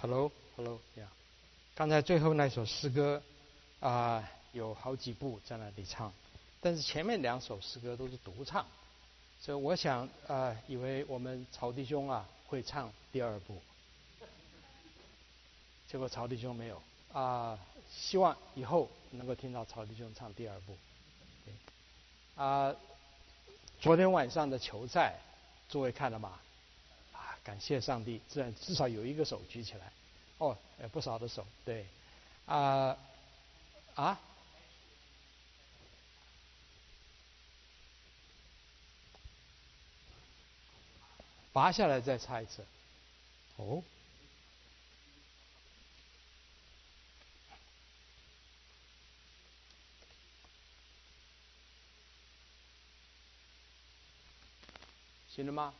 Hello，呀，刚才最后那首诗歌有好几部在那里唱，但是前面2首诗歌都是独唱，所以我想以为我们曹弟兄会唱第2部，结果曹弟兄没有希望以后能够听到曹弟兄唱第2部。昨天晚上的球赛，诸位看了吗？感谢上帝，至少有一个手举起来，不少的手，对，拔下来再擦一次，行了吗？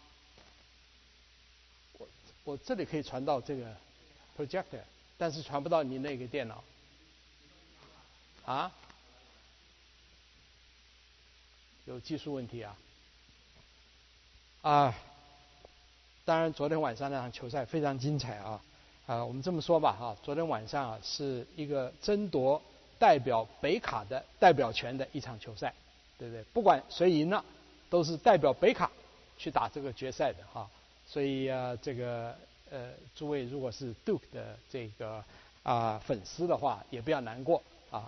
我这里可以传到这个 projector， 但是传不到你那个电脑。有技术问题当然昨天晚上那场球赛非常精彩我们这么说吧昨天晚上是一个争夺代表北卡的代表权的一场球赛，对不对？不管谁赢了，都是代表北卡去打这个决赛的所以这个诸位如果是 Duke 的这个粉丝的话，也不要难过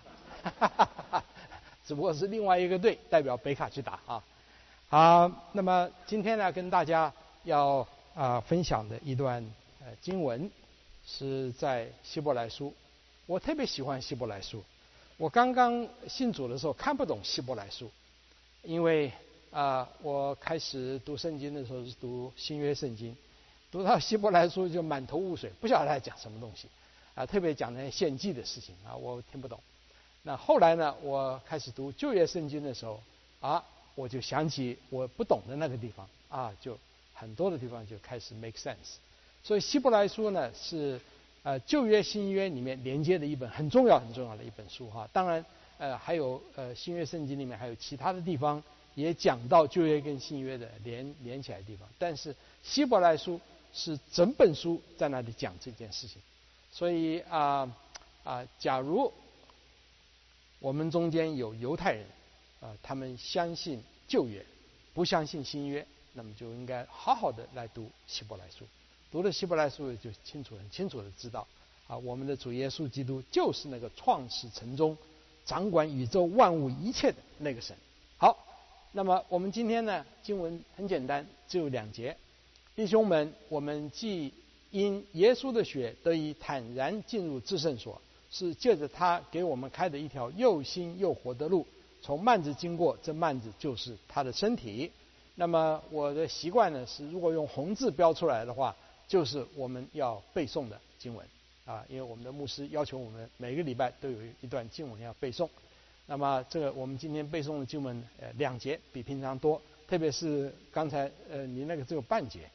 只不过是另外一个队代表北卡去打那么今天呢，跟大家要分享的一段经文是在希伯来书。我特别喜欢希伯来书。我刚刚信主的时候看不懂希伯来书，因为我开始读圣经的时候是读新约圣经，读到希伯来书就满头雾水，不晓得他讲什么东西特别讲那些献祭的事情我听不懂。那后来呢，我开始读旧约圣经的时候我就想起我不懂的那个地方就很多的地方就开始 make sense。所以希伯来书呢是旧约新约里面连接的一本很重要的一本书当然还有新约圣经里面还有其他的地方也讲到旧约跟新约的连起来的地方，但是希伯来书是整本书在那里讲这件事情。所以假如我们中间有犹太人他们相信旧约，不相信新约，那么就应该好好的来读希伯来书。读了希伯来书就很清楚的知道我们的主耶稣基督就是那个创始成终掌管宇宙万物一切的那个神。好，那么我们今天呢，经文很简单，只有2节。弟兄们，我们既因耶稣的血得以坦然进入至圣所，是借着他给我们开的一条又新又活的路，从幔子经过，这幔子就是他的身体。那么我的习惯呢是，如果用红字标出来的话，就是我们要背诵的经文因为我们的牧师要求我们每个礼拜都有一段经文要背诵。那么这个我们今天背诵的经文2节，比平常多，特别是刚才你那个只有半节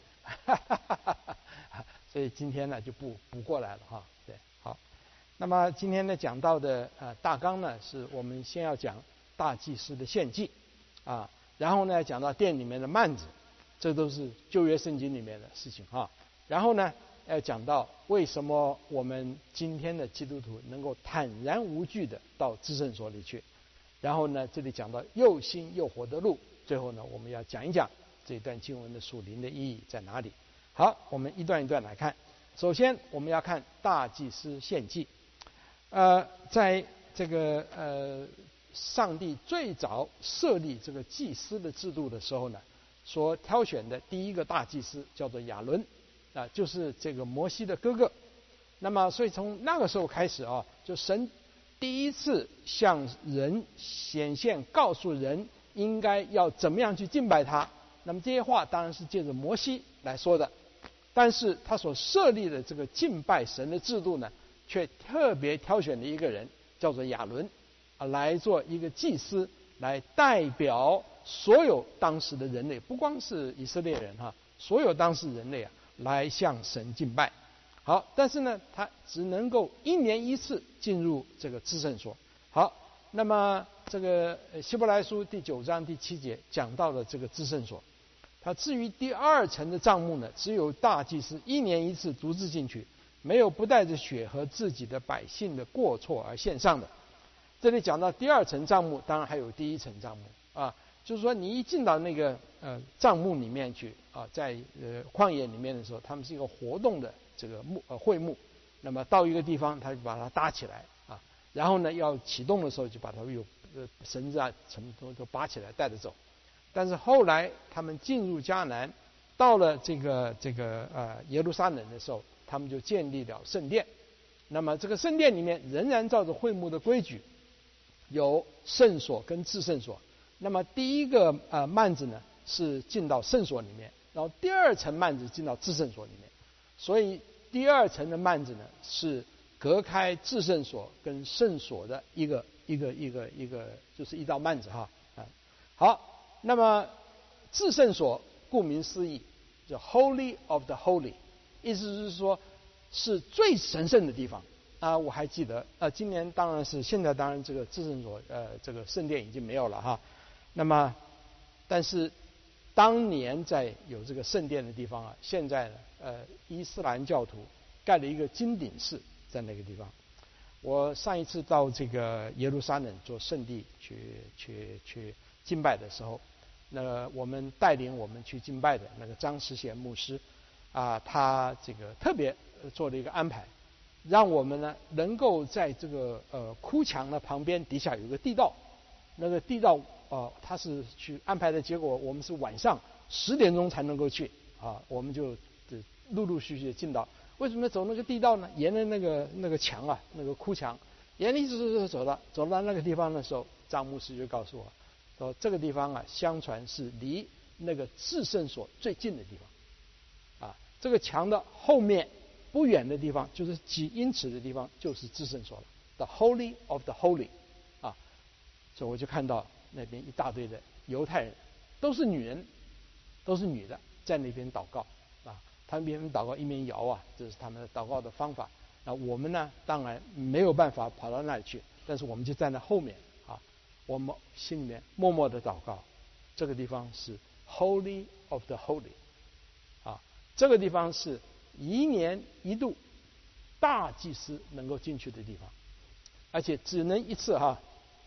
所以今天呢就补过来了对，好。那么今天呢讲到的大纲呢，是我们先要讲大祭司的献祭然后呢讲到殿里面的幔子，这都是旧约圣经里面的事情然后呢要讲到为什么我们今天的基督徒能够坦然无惧的到至圣所里去，然后呢这里讲到又新又活的路，最后呢我们要讲一讲这段经文的属灵的意义在哪里。好，我们一段一段来看。首先我们要看大祭司献祭在这个上帝最早设立这个祭司的制度的时候呢，所挑选的第一个大祭司叫做亚伦就是这个摩西的哥哥。那么所以从那个时候开始就神第一次向人显现，告诉人应该要怎么样去敬拜他。那么这些话当然是借着摩西来说的，但是他所设立的这个敬拜神的制度呢，却特别挑选了一个人叫做亚伦来做一个祭司，来代表所有当时的人类，不光是以色列人所有当时人类来向神敬拜。好，但是呢他只能够1年1次进入这个至圣所。好，那么这个希伯来书第9章第7节讲到了这个至圣所。他至于第2层的帐幕呢，只有大祭司1年1次独自进去， 没有不带着血和自己的百姓的过错而献上的。这里讲到第二层帐幕，当然还有第一层帐幕啊，就是说你一进到那个帐幕里面去啊，在旷野里面的时候，他们是一个活动的这个会幕，那么到一个地方他就把它搭起来啊，然后呢要启动的时候就把它有绳子啊什么都拔起来带着走。但是后来他们进入迦南，到了这个耶路撒冷的时候，他们就建立了圣殿。那么这个圣殿里面仍然照着会幕的规矩，有圣所跟至圣所。那么第一个幔子呢是进到圣所里面，然后第二层幔子进到至圣所里面。所以第二层的幔子呢是隔开至圣所跟圣所的一个就是一道幔子哈啊。好，那么至圣所顾名思义叫 Holy of the Holy， 意思是说是最神圣的地方啊。我还记得今年现在当然这个至圣所这个圣殿已经没有了哈。那么但是当年在有这个圣殿的地方啊，现在呢伊斯兰教徒盖了一个金顶寺在那个地方。我上一次到这个耶路撒冷做圣地去敬拜的时候，那我们带领我们去敬拜的那个张世贤牧师啊，他这个特别做了一个安排，让我们呢能够在这个哭墙的旁边底下有个地道，那个地道他是去安排的结果，我们是晚上10点钟才能够去啊，我们就陆陆续续的进到。为什么走那个地道呢？沿着那个墙啊，那个哭墙，沿着一直走到那个地方的时候，张牧师就告诉我说，这个地方啊，相传是离那个至圣所最近的地方啊。这个墙的后面不远的地方，就是几英尺的地方，就是至圣所了 ，The Holy of the Holy 啊。所以我就看到那边一大堆的犹太人，都是女人，都是女的，在那边祷告啊。他们一边祷告一边摇啊，这是他们的祷告的方法。那我们呢，当然没有办法跑到那里去，但是我们就站在后面啊，我们心里面默默的祷告。这个地方是 Holy of the Holy 啊，这个地方是1年1度大祭司能够进去的地方，而且只能一次哈，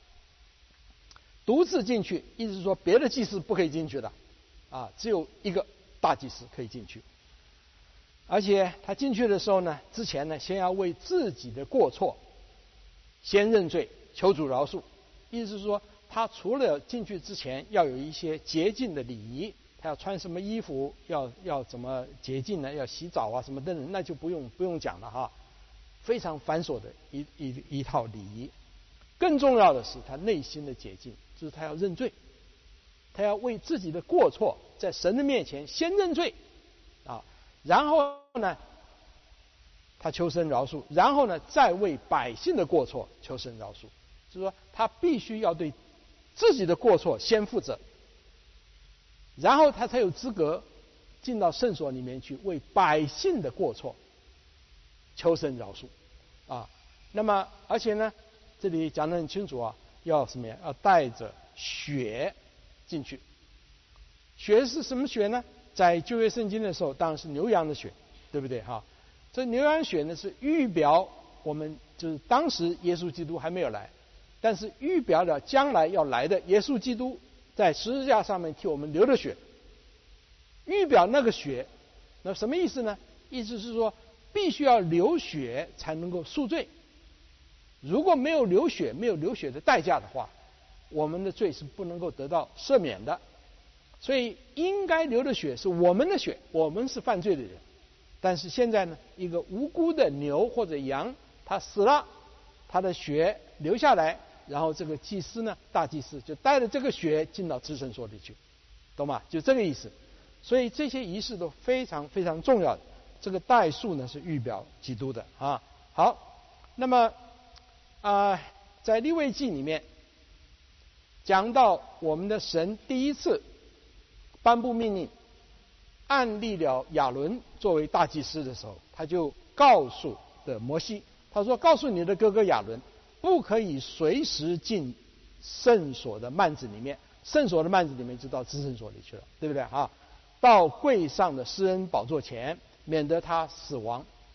独自进去，意思是说别的祭司不可以进去的啊，只有一个大祭司可以进去。而且他进去的时候呢，之前呢，先要为自己的过错先认罪，求主饶恕。意思是说，他除了进去之前要有一些洁净的礼仪，他要穿什么衣服，要怎么洁净呢？要洗澡啊什么等等，那就不用讲了哈，非常繁琐的一套礼仪。更重要的是他内心的洁净，就是他要认罪，他要为自己的过错在神的面前先认罪啊。然后呢，他求神饶恕，然后呢，再为百姓的过错求神饶恕。就是说，他必须要对自己的过错先负责，然后他才有资格进到圣所里面去为百姓的过错求神饶恕啊。那么，而且呢，这里讲得很清楚啊，要什么呀？要带着血进去。血是什么血呢？在旧约圣经的时候，当然是牛羊的血，对不对哈？这牛羊血呢是预表我们就是当时耶稣基督还没有来，但是预表了将来要来的耶稣基督在十字架上面替我们流的血，预表那个血，那什么意思呢？意思是说必须要流血才能够赎罪，如果没有流血，没有流血的代价的话，我们的罪是不能够得到赦免的。所以应该流的血是我们的血，我们是犯罪的人。但是现在呢，一个无辜的牛或者羊，它死了，它的血流下来，然后这个祭司呢，大祭司就带着这个血进到至圣所里去，懂吗？就这个意思。所以这些仪式都非常非常重要的。这个代数呢是预表基督的啊。好，那么在利未记里面讲到我们的神第一次颁布命令，按立了亚伦作为大祭司的时候，他就告诉的摩西，他说：“告诉你的哥哥亚伦，不可以随时进圣所的幔子里面，圣所的幔子里面就到至圣所里去了，对不对啊？到柜上的施恩宝座前，免得他死亡。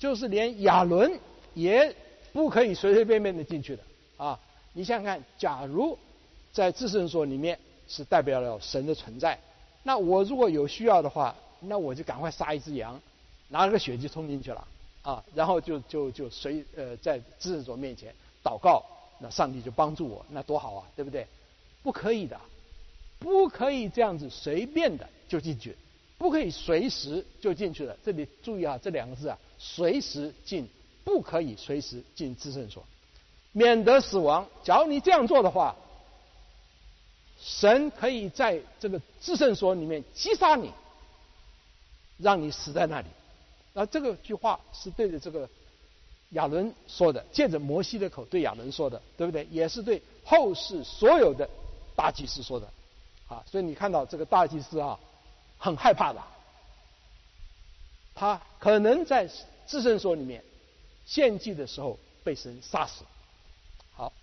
就是连亚伦也不可以随随便便的进去的啊！你想想看，假如在至圣所里面是代表了神的存在，那我如果有需要的话，那我就赶快杀一只羊，拿了个血就冲进去了啊，然后就在至圣所面前祷告，那上帝就帮助我，那多好啊，对不对？不可以的，不可以这样子随便的就进去，不可以随时就进去了。这里注意啊，这两个字啊，随时进，不可以随时进至圣所，免得死亡。假如你这样做的话，神可以在这个至圣所里面击杀你，让你死在那里。那这个句话是对着这个亚伦说的，借着摩西的口对亚伦说的，对不对？也是对后世所有的大祭司说的啊。所以你看到这个大祭司啊，很害怕的，他可能在至圣所里面献祭的时候被神杀死。好，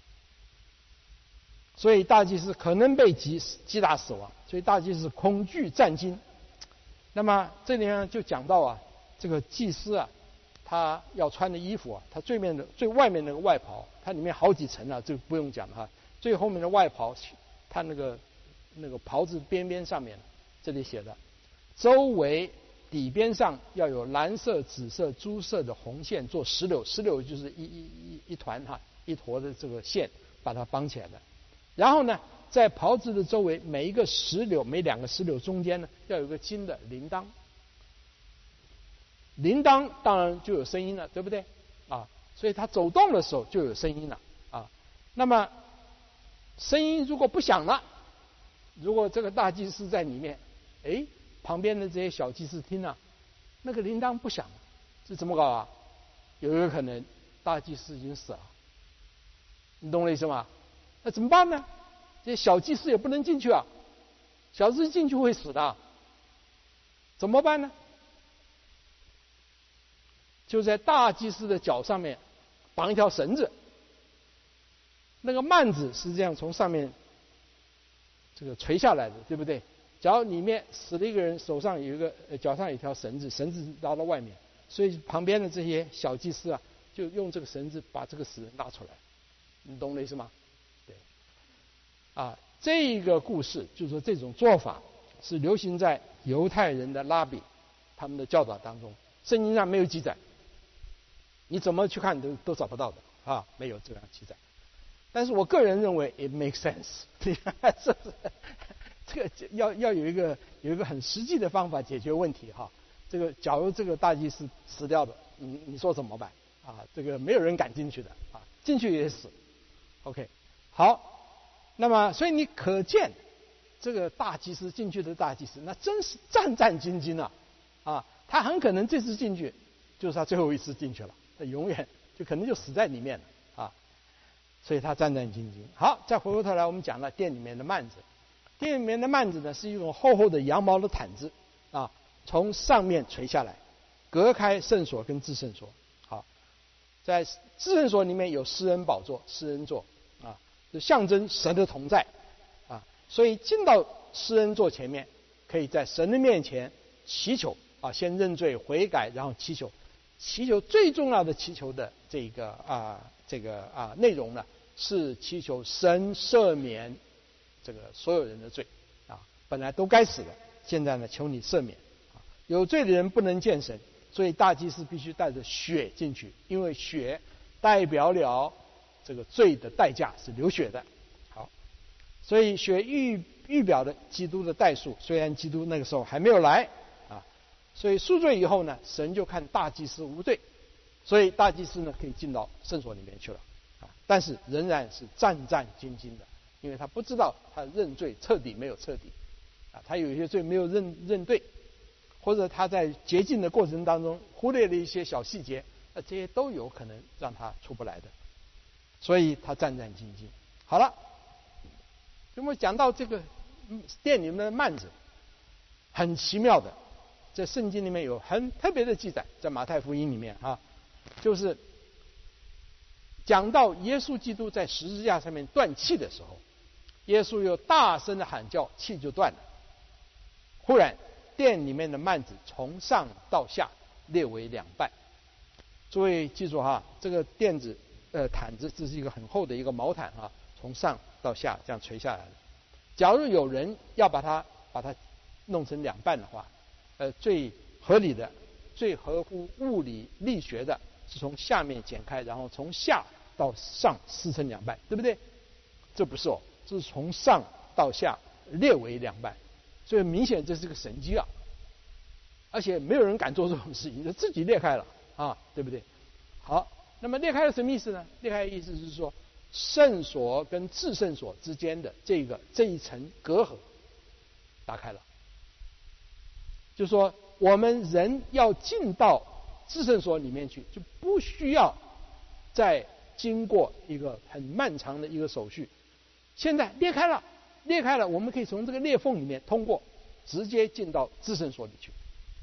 所以大祭司可能被击打死亡，所以大祭司恐惧战惊。那么这里呢就讲到啊，这个祭司啊，他要穿的衣服啊，他最外面那个外袍，它里面好几层啊，这个不用讲了哈。最后面的外袍，它那个袍子边边上面，这里写的，周围底边上要有蓝色、紫色、朱色的红线做石榴，石榴就是一团哈，一坨的这个线把它绑起来的。然后呢，在袍子的周围每2个石榴中间呢，要有个金的铃铛。铃铛当然就有声音了，对不对啊？所以它走动的时候就有声音了啊。那么声音如果不响了，如果这个大祭司在里面，旁边的这些小祭司听了，那个铃铛不响，这怎么搞啊？有一个可能大祭司已经死了，你懂我意思吗？那怎么办呢？这些小祭司也不能进去啊，小祭司进去会死的，怎么办呢？就在大祭司的脚上面绑一条绳子，那个幔子是这样从上面这个垂下来的，对不对？假如里面死了一个人，手上有一个脚上有一条绳子，绳子拉到外面，所以旁边的这些小祭司啊，就用这个绳子把这个死人拉出来，你懂我意思吗？对，啊，这个故事就是说这种做法是流行在犹太人的拉比他们的教导当中，圣经上没有记载，你怎么去看都找不到的啊，没有这样记载。但是我个人认为 it makes sense， 你看是不是？这个要有一个很实际的方法解决问题哈。这个假如这个大祭司死掉了，你说怎么办啊？这个没有人敢进去的啊，进去也死。OK， 好，那么所以你可见这个大祭司进去的大祭司，那真是战战兢兢啊！他很可能这次进去就是他最后一次进去了，他永远就可能就死在里面了啊！所以他战战兢兢。好，再回过头来，我们讲了殿里面的幔子。殿里面的幔子呢，是一种厚厚的羊毛的毯子啊，从上面垂下来，隔开圣所跟至圣所。好，在至圣所里面有施恩宝座、施恩座啊，就象征神的同在啊。所以进到施恩座前面，可以在神的面前祈求啊，先认罪悔改，然后祈求。祈求最重要的祈求的这个内容呢，是祈求神赦免这个所有人的罪啊，本来都该死的，现在呢求你赦免啊。有罪的人不能见神，所以大祭司必须带着血进去，因为血代表了这个罪的代价是流血的。好，所以血预表的基督的代赎，虽然基督那个时候还没有来啊，所以赎罪以后呢，神就看大祭司无罪，所以大祭司呢可以进到圣所里面去了啊，但是仍然是战战兢兢的。因为他不知道他认罪彻底没有彻底，啊，他有一些罪没有认对，或者他在洁净的过程当中忽略了一些小细节，那这些都有可能让他出不来的，所以他战战兢兢。好了，我们讲到这个殿里面的幔子，很奇妙的，在圣经里面有很特别的记载，在马太福音里面啊，就是讲到耶稣基督在十字架上面断气的时候。耶稣又大声的喊叫，气就断了。忽然，殿里面的幔子从上到下裂为2半， 诸位记住哈，这个毯子，这是一个很厚的一个毛毯啊，从上到下这样垂下来的。假如有人要把它弄成两半的话，最合理的、最合乎物理力学的是从下面剪开，然后从下到上撕成两半，对不对？这不是哦，这是从上到下裂为两半，所以明显这是个神机啊！而且没有人敢做这种事情，就自己裂开了啊，对不对？好，那么裂开了什么意思呢？裂开的意思是说，圣所跟至圣所之间的这一层隔阂打开了，就是说我们人要进到至圣所里面去，就不需要再经过一个很漫长的一个手续。现在裂开了，我们可以从这个裂缝里面通过，直接进到至圣所里去。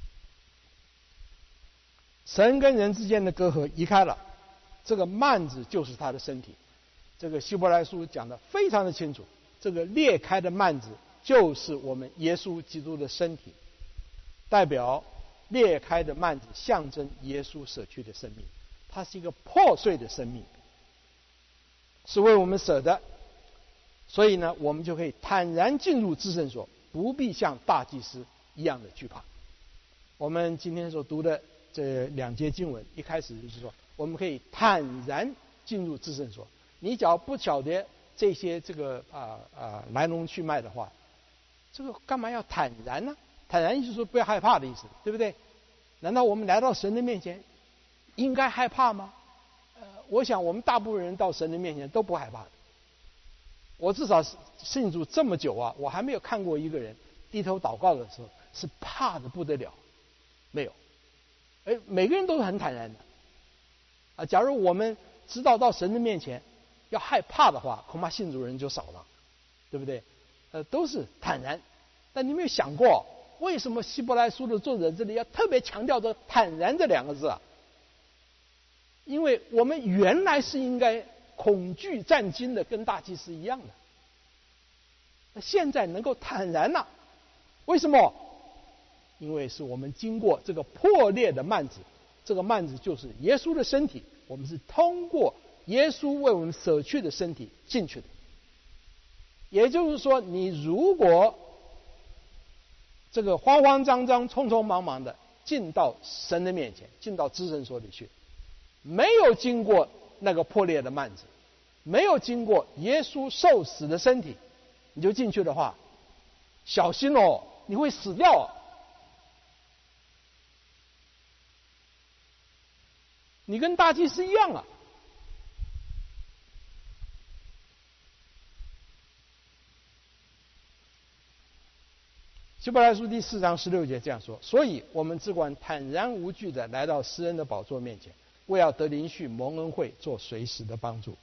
神跟人之间的隔阂移开了，这个幔子就是他的身体。这个希伯来书讲得非常的清楚，这个裂开的幔子就是我们耶稣基督的身体，代表裂开的幔子象征耶稣舍去的生命，它是一个破碎的生命，是为我们舍的。所以呢，我们就可以坦然进入至圣所，不必像大祭司一样的惧怕。我们今天所读的这两节经文，一开始就是说，我们可以坦然进入至圣所。你只要不晓得这些来龙去脉的话，这个干嘛要坦然呢？坦然就是说不要害怕的意思，对不对？难道我们来到神的面前应该害怕吗？我想我们大部分人到神的面前都不害怕的。我至少信主这么久啊，我还没有看过一个人低头祷告的时候是怕的不得了，没有。每个人都是很坦然的啊。假如我们知道到神的面前要害怕的话，恐怕信主人就少了，对不对？都是坦然。但你有没有想过，为什么希伯来书的作者这里要特别强调这坦然这两个字啊？因为我们原来是应该恐惧战惊的，跟大祭司一样的。那现在能够坦然了，为什么？因为是我们经过这个破裂的幔子，这个幔子就是耶稣的身体，我们是通过耶稣为我们舍去的身体进去的。也就是说，你如果这个慌慌张张、匆匆忙忙的进到神的面前，进到至圣所里去，没有经过那个破裂的幔子，没有经过耶稣受死的身体，你就进去的话，小心哦，你会死掉哦。你跟大祭司一样啊。希伯来书第4章16节这样说：所以我们只管坦然无惧的来到施恩的宝座面前，为要得连续蒙恩惠，做随时的帮助。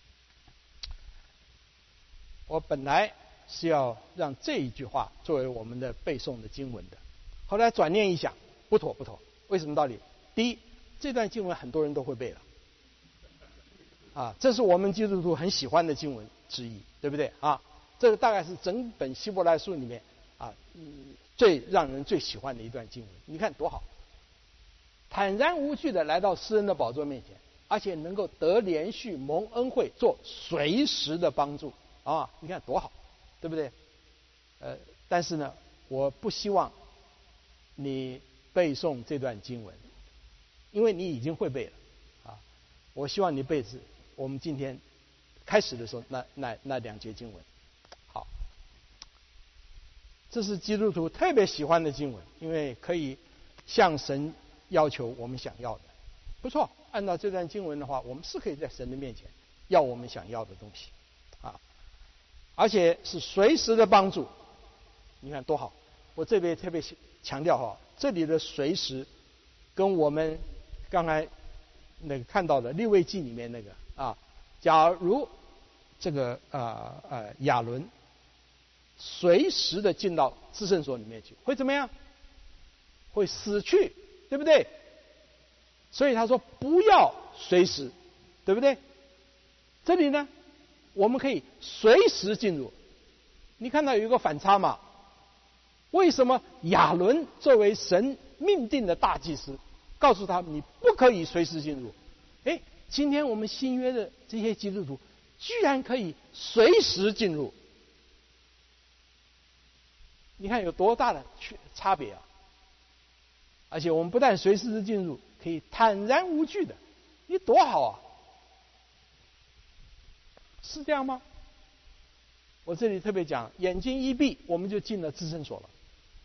我本来是要让这一句话作为我们的背诵的经文的，后来转念一想，不妥。为什么道理？第一，这段经文很多人都会背了，啊，这是我们基督徒很喜欢的经文之一，对不对啊？这个大概是整本希伯来书里面最让人最喜欢的一段经文。你看多好，坦然无惧的来到施恩的宝座面前，而且能够得连续蒙恩惠，做随时的帮助啊！你看多好，对不对？但是呢，我不希望你背诵这段经文，因为你已经会背了啊。我希望你背我们今天开始的时候那两节经文。好，这是基督徒特别喜欢的经文，因为可以向神要求我们想要的。不错，按照这段经文的话，我们是可以在神的面前要我们想要的东西啊，而且是随时的帮助。你看多好！我这边特别强调哈，这里的随时跟我们刚才那个看到的利未记里面那个啊，假如这个亚伦随时的进到至圣所里面去，会怎么样？会死去，对不对？所以他说不要随时，对不对？这里呢，我们可以随时进入。你看到有一个反差嘛？为什么亚伦作为神命定的大祭司， 告诉他们你不可以随时进入。哎，今天我们新约的这些基督徒居然可以随时进入，你看有多大的差别啊！而且我们不但随时的进入，可以坦然无惧的，你多好啊！是这样吗？我这里特别讲，眼睛一闭，我们就进了至圣所了。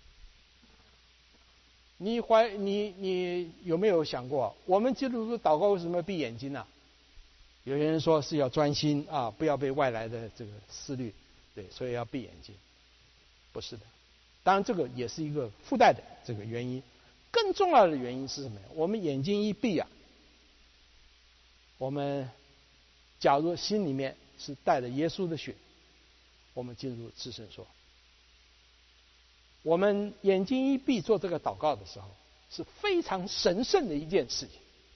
你有没有想过，我们基督徒祷告为什么闭眼睛呢？有些人说是要专心啊，不要被外来的这个思虑，对，所以要闭眼睛。不是的，当然这个也是一个附带的这个原因。更重要的原因是什么？我们眼睛一闭啊，我们假如心里面是带着耶稣的血，我们进入至圣所。我们眼睛一闭做这个祷告的时候，是非常神圣的一件事情。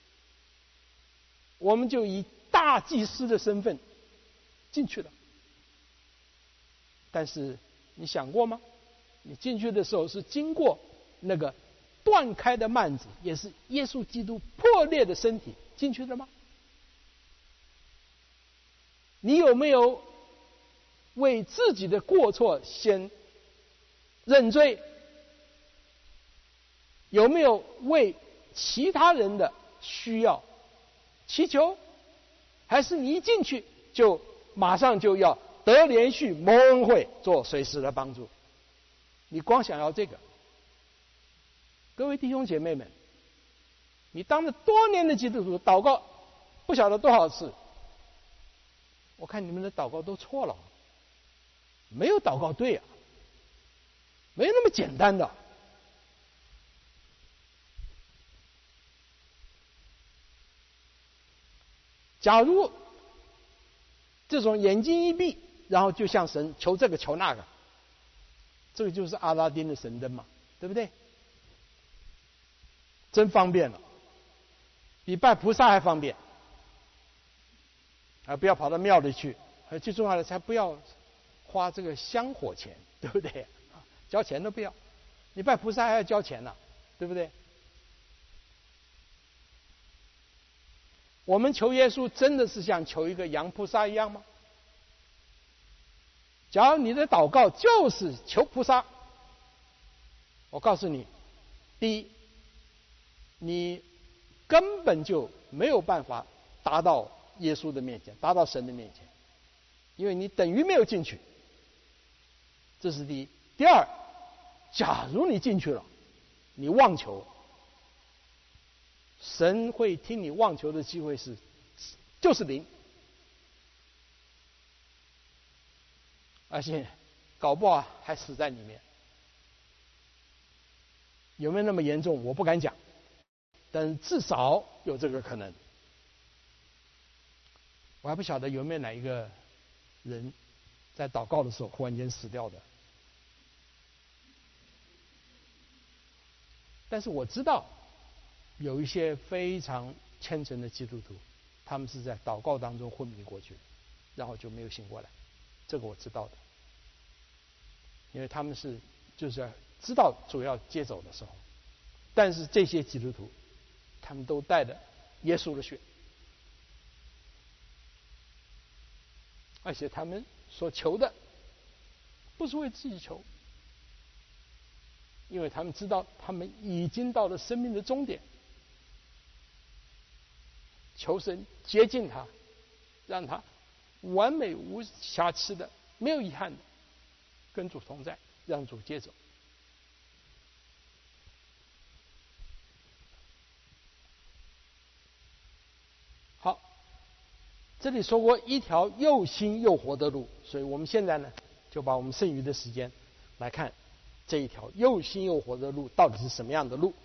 我们就以大祭司的身份进去了。但是你想过吗？你进去的时候是经过那个断开的幔子，也是耶稣基督破裂的身体进去的吗？你有没有为自己的过错先认罪？有没有为其他人的需要祈求？还是你一进去就马上就要得连续蒙恩惠，做随时的帮助？你光想要这个，各位弟兄姐妹们，你当了多年的基督徒，祷告不晓得多少次，我看你们的祷告都错了，没有祷告对啊，没有那么简单的。假如这种眼睛一闭，然后就向神求这个求那个，这个就是阿拉丁的神灯嘛，对不对？真方便了，比拜菩萨还方便。不要跑到庙里去，最重要的才不要花这个香火钱，对不对？交钱都不要，你拜菩萨还要交钱呢，对不对？我们求耶稣真的是像求一个洋菩萨一样吗？假如你的祷告就是求菩萨，我告诉你，第一，你根本就没有办法达到耶稣的面前，达到神的面前，因为你等于没有进去，这是第一。第二，假如你进去了，你妄求，神会听你妄求的机会就是零，而且搞不好还死在里面。有没有那么严重我不敢讲，但至少有这个可能。我还不晓得有没有哪一个人在祷告的时候忽然间死掉的，但是我知道有一些非常虔诚的基督徒，他们是在祷告当中昏迷过去，然后就没有醒过来，这个我知道的，因为他们就是知道主要接走的时候，但是这些基督徒他们都带着耶稣的血，而且他们所求的不是为自己求，因为他们知道他们已经到了生命的终点，求神接近他，让他完美无瑕疵的，没有遗憾的跟主同在，让主接走。好，这里说过一条又新又活的路，所以我们现在呢，就把我们剩余的时间来看这一条又新又活的路到底是什么样的路。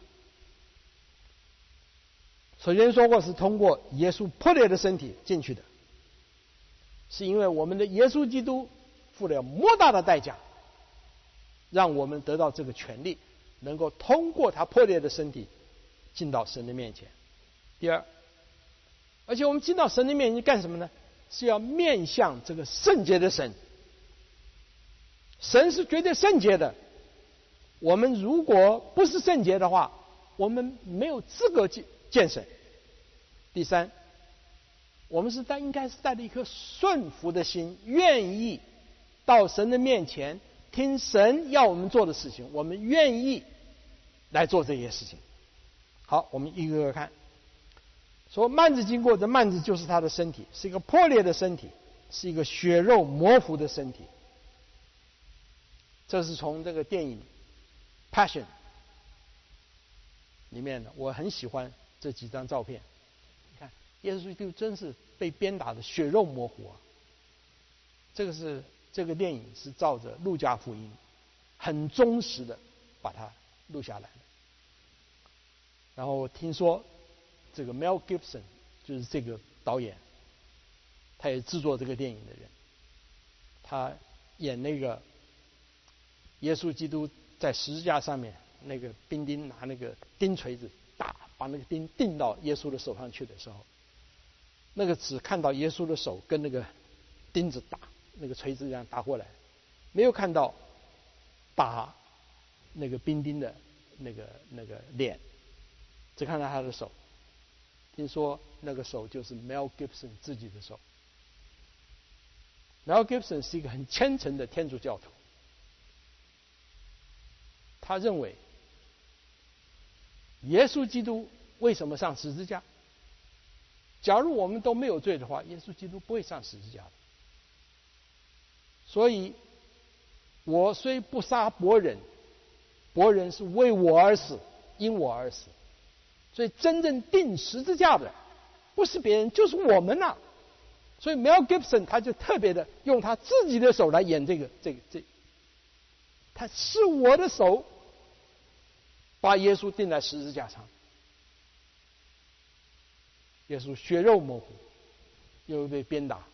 首先说过是通过耶稣破裂的身体进去的，是因为我们的耶稣基督付了莫大的代价，让我们得到这个权利，能够通过他破裂的身体进到神的面前。第二，而且我们进到神的面前干什么呢？是要面向这个圣洁的神。神是绝对圣洁的，我们如果不是圣洁的话， 我们没有资格见神。第三，我们应该是带着一颗顺服的心，愿意到神的面前听神要我们做的事情，我们愿意来做这些事情。好，我们一个个看。说幔子经过，这幔子就是他的身体，是一个破裂的身体，是一个血肉模糊的身体。这是从这个电影《Passion》里面的，我很喜欢这几张照片。你看，耶稣基督真是被鞭打的血肉模糊啊！这个电影是照着路加福音，很忠实的把它录下来的。然后听说这个 Mel Gibson 就是这个导演，他也制作这个电影的人，他演那个耶稣基督在十字架上面，那个兵丁拿那个钉锤子打，把那个钉钉到耶稣的手上去的时候，那个只看到耶稣的手跟那个钉子打，那个锤子这样打过来，没有看到打那个兵丁的那个脸，只看到他的手。听说那个手就是 Mel Gibson 自己的手。Mel Gibson 是一个很虔诚的天主教徒，他认为耶稣基督为什么上十字架？假如我们都没有罪的话，耶稣基督不会上十字架的。所以，我虽不杀伯仁，伯仁是为我而死，因我而死。所以真正钉十字架的不是别人，就是我们呐。所以 Mel Gibson 他就特别的用他自己的手来演这个，他是我的手把耶稣钉在十字架上。耶稣血肉模糊，又被鞭打，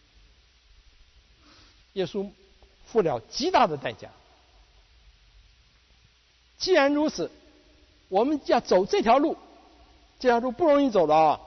耶稣付了极大的代价。既然如此，我们要走这条路，这条路不容易走的啊！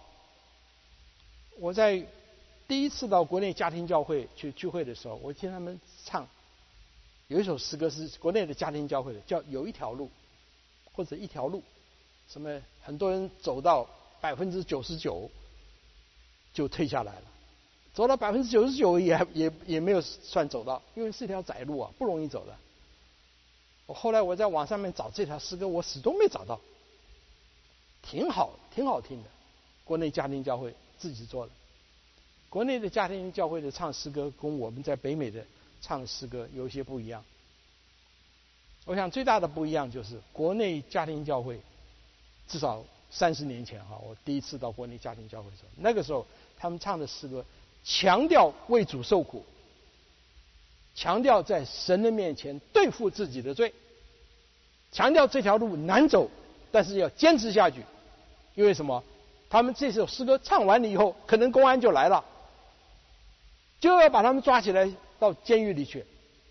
我在第一次到国内家庭教会去聚会的时候，我听他们唱，有一首诗歌是国内的家庭教会的，叫《有一条路》或者一条路，什么很多人走到99%就退下来了，走到99%也没有算走到，因为是条窄路啊，不容易走的。后来我在网上面找这条诗歌，我始终没找到。挺好听的，国内家庭教会自己做的。国内的家庭教会的唱诗歌跟我们在北美的唱诗歌有一些不一样。我想最大的不一样就是国内家庭教会，至少30年前我第一次到国内家庭教会的时候，那个时候他们唱的诗歌强调为主受苦，强调在神的面前对付自己的罪，强调这条路难走，但是要坚持下去。因为什么？他们这首诗歌唱完了以后，可能公安就来了，就要把他们抓起来到监狱里去。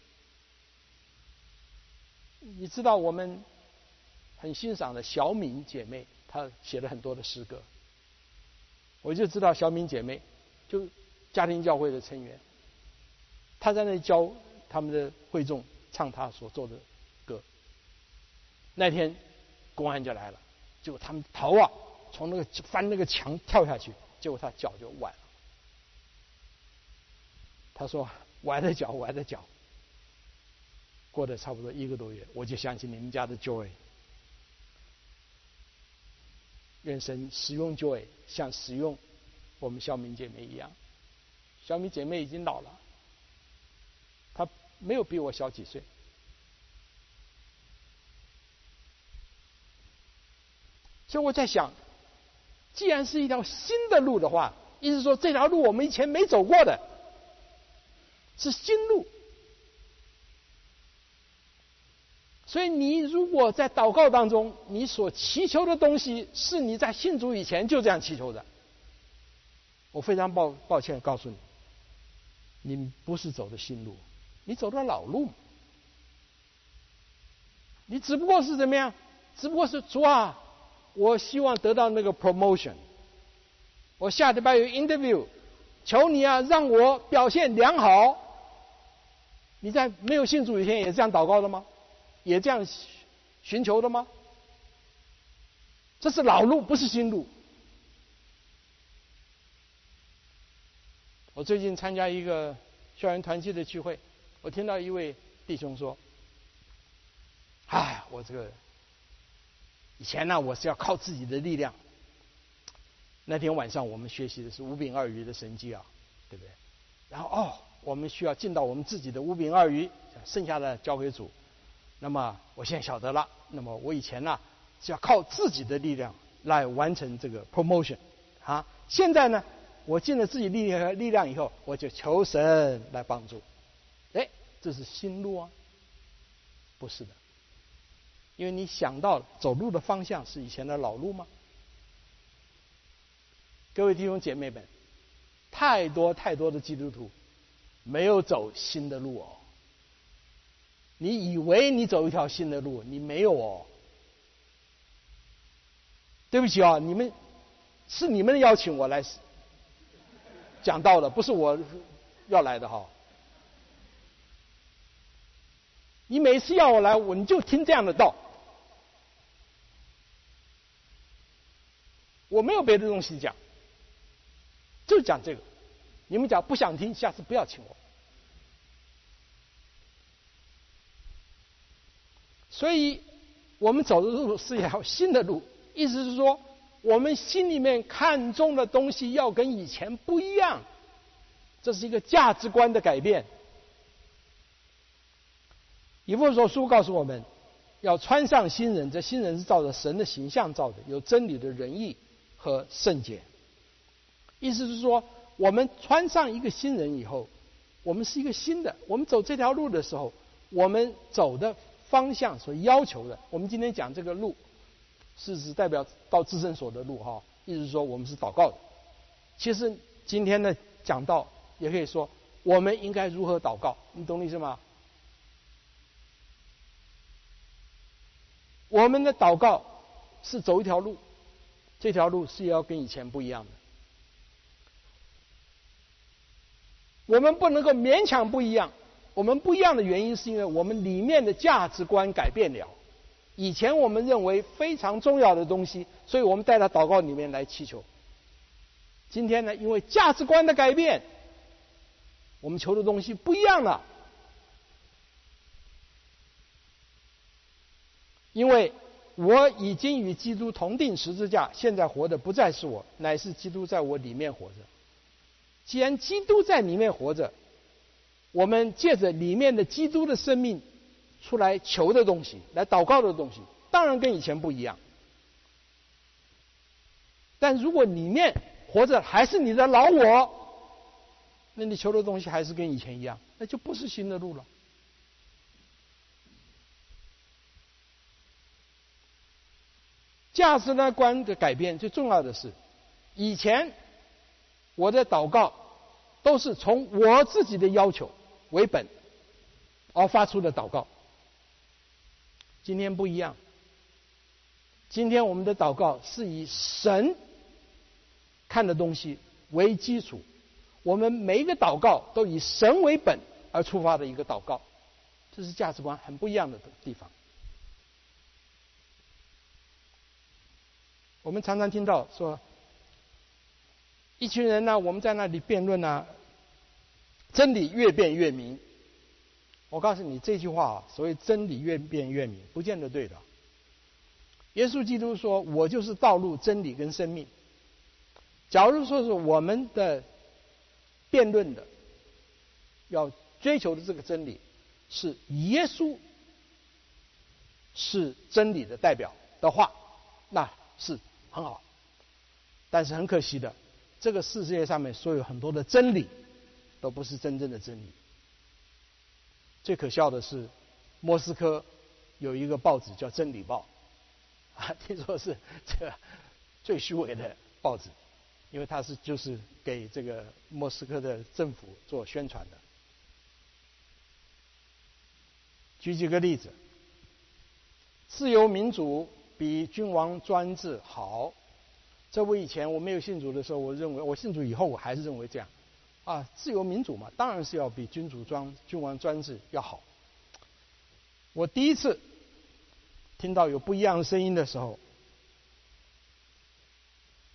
你知道我们很欣赏的小敏姐妹，她写了很多的诗歌，我就知道小敏姐妹就家庭教会的成员，她在那里教他们的会众唱她所做的歌。那天公安就来了，结果他们逃啊，从那个翻那个墙跳下去，结果他脚就崴了。他说崴的脚。过了差不多1个多月，我就想起你们家的 Joy。愿神使用 Joy 像使用我们小敏姐妹一样。小敏姐妹已经老了，她没有比我小几岁。所以我在想，既然是一条新的路的话，意思说这条路我们以前没走过的，是新路。所以你如果在祷告当中，你所祈求的东西是你在信主以前就这样祈求的，我非常抱歉告诉你，你不是走的新路，你走的老路。你只不过是怎么样？只不过是主啊，我希望得到那个 promotion， 我下礼拜有 interview， 求你啊，让我表现良好。你在没有信主以前也这样祷告的吗？也这样寻求的吗？ 这是老路，不是新路。我最近参加一个校园团契的聚会，我听到一位弟兄说：“我这个以前呢，我是要靠自己的力量。那天晚上我们学习的是五饼二鱼的神迹啊，对不对？然后我们需要尽到我们自己的五饼二鱼，剩下的交给主。那么我现在晓得了，那么我以前呢是要靠自己的力量来完成这个 promotion 啊，现在呢，我尽了自己力量以后，我就求神来帮助。这是新路啊？不是的，因为你想到了走路的方向是以前的老路吗？各位弟兄姐妹们，太多的基督徒没有走新的路哦。你以为你走一条新的路，你没有哦。对不起啊，你们邀请我来讲道的，不是我要来的哈。你每次要我来，你就听这样的道，我没有别的东西讲，就讲这个。你们讲不想听，下次不要请我。所以我们走的路是一条新的路，意思是说，我们心里面看重的东西要跟以前不一样，这是一个价值观的改变。以弗所书告诉我们，要穿上新人，这新人是照着神的形象造的，有真理的仁义和圣洁。意思是说，我们穿上一个新人以后，我们是一个新的。我们走这条路的时候，我们走的方向所要求的，我们今天讲这个路，是指代表到至圣所的路哈，意思是说我们是祷告的。其实今天的讲道也可以说，我们应该如何祷告，你懂我意思吗？我们的祷告是走一条路，这条路是要跟以前不一样的。我们不能够勉强不一样，我们不一样的原因是因为我们里面的价值观改变了。以前我们认为非常重要的东西，所以我们带到祷告里面来祈求。今天呢，因为价值观的改变，我们求的东西不一样了。因为我已经与基督同定十字架，现在活的不再是我，乃是基督在我里面活着。既然基督在里面活着，我们借着里面的基督的生命出来求的东西，来祷告的东西，当然跟以前不一样。但如果里面活着还是你的老我，那你求的东西还是跟以前一样，那就不是新的路了。价值观的改变最重要的是，以前我的祷告都是从我自己的要求为本而发出的祷告。今天不一样，今天我们的祷告是以神看的东西为基础，我们每一个祷告都以神为本而出发的一个祷告，这是价值观很不一样的地方。我们常常听到说，一群人呢，我们在那里辩论呢，真理越辩越明。我告诉你这句话，所谓真理越辩越明，不见得对的。耶稣基督说：“我就是道路、真理跟生命。”假如说是我们的辩论的，要追求的这个真理是耶稣是真理的代表的话，那是很好。但是很可惜的，这个世界上面所有很多的真理都不是真正的真理。最可笑的是，莫斯科有一个报纸叫《真理报》，听说是这个最虚伪的报纸，因为它就是给这个莫斯科的政府做宣传的。举几个例子，自由民主比君王专制好。这我以前我没有信主的时候，我认为，我信主以后我还是认为这样。自由民主嘛，当然是要比君王专制要好。我第一次听到有不一样的声音的时候，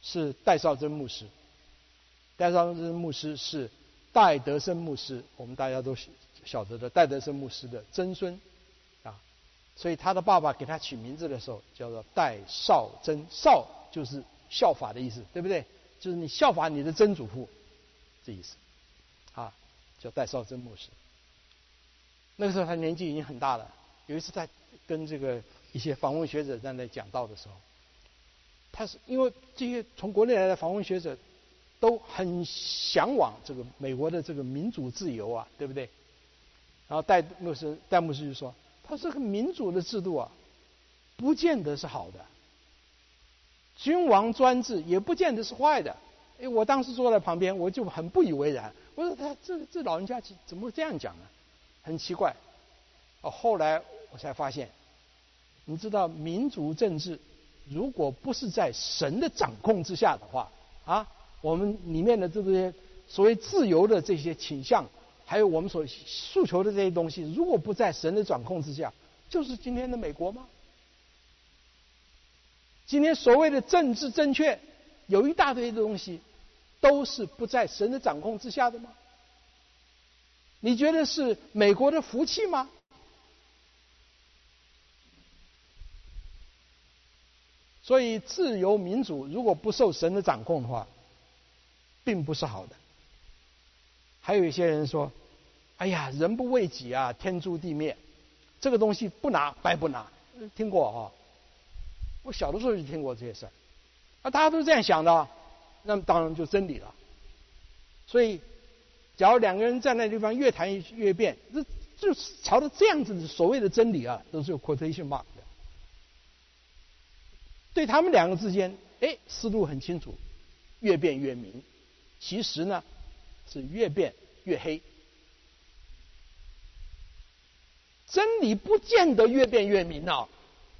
是戴绍珍牧师。戴绍珍牧师是戴德生牧师，我们大家都晓得的戴德生牧师的曾孙啊，所以他的爸爸给他取名字的时候叫做戴绍珍，绍就是效法的意思，对不对？就是你效法你的曾祖父，这意思啊，叫戴绍珍牧师。那个时候他年纪已经很大了，有一次在跟这个一些访问学者在那讲道的时候，他是因为这些从国内来的访问学者都很向往这个美国的这个民主自由啊，对不对？然后戴牧师就说，他说这个民主的制度啊，不见得是好的，君王专制也不见得是坏的。我当时坐在旁边，我就很不以为然，我说他这老人家怎么会这样讲呢？很奇怪。后来我才发现，你知道民主政治如果不是在神的掌控之下的话啊，我们里面的这些所谓自由的这些倾向，还有我们所诉求的这些东西，如果不在神的掌控之下，就是今天的美国吗？今天所谓的政治正确，有一大堆的东西都是不在神的掌控之下的吗？你觉得是美国的福气吗？所以自由民主如果不受神的掌控的话，并不是好的。还有一些人说，哎呀，人不为己啊，天诛地灭，这个东西不拿白不拿。听过啊？我小的时候就听过这些事儿，大家都是这样想的，那么当然就真理了。所以假如两个人在那地方越谈越辩，就朝着这样子的所谓的真理啊，都是有 quotation mark 的。对他们两个之间，思路很清楚，越辩越明。其实呢，是越辩越黑。真理不见得越辩越明啊。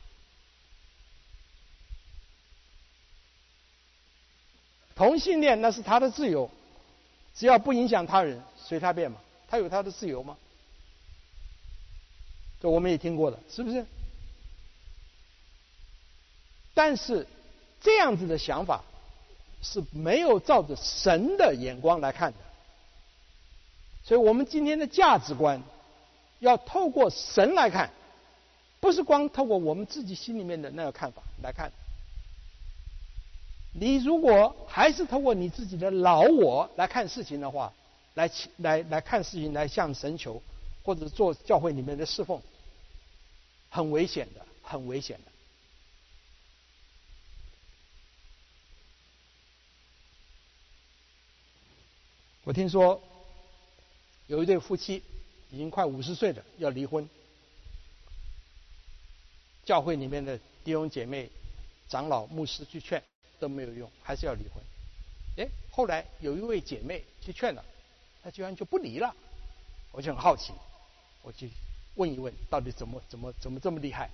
同性恋那是他的自由，只要不影响他人，随他便嘛。他有他的自由吗？这我们也听过了，是不是？但是这样子的想法是没有照着神的眼光来看的。所以我们今天的价值观要透过神来看，不是光透过我们自己心里面的那个看法来看。你如果还是透过你自己的老我来看事情的话，来看事情，来向神求，或者做教会里面的侍奉，很危险的，很危险的。我听说有一对夫妻已经快50岁了，要离婚，教会里面的弟兄姐妹、长老、牧师去劝都没有用，还是要离婚。后来有一位姐妹去劝了，她居然就不离了。我就很好奇，我去问一问，到底怎么这么厉害？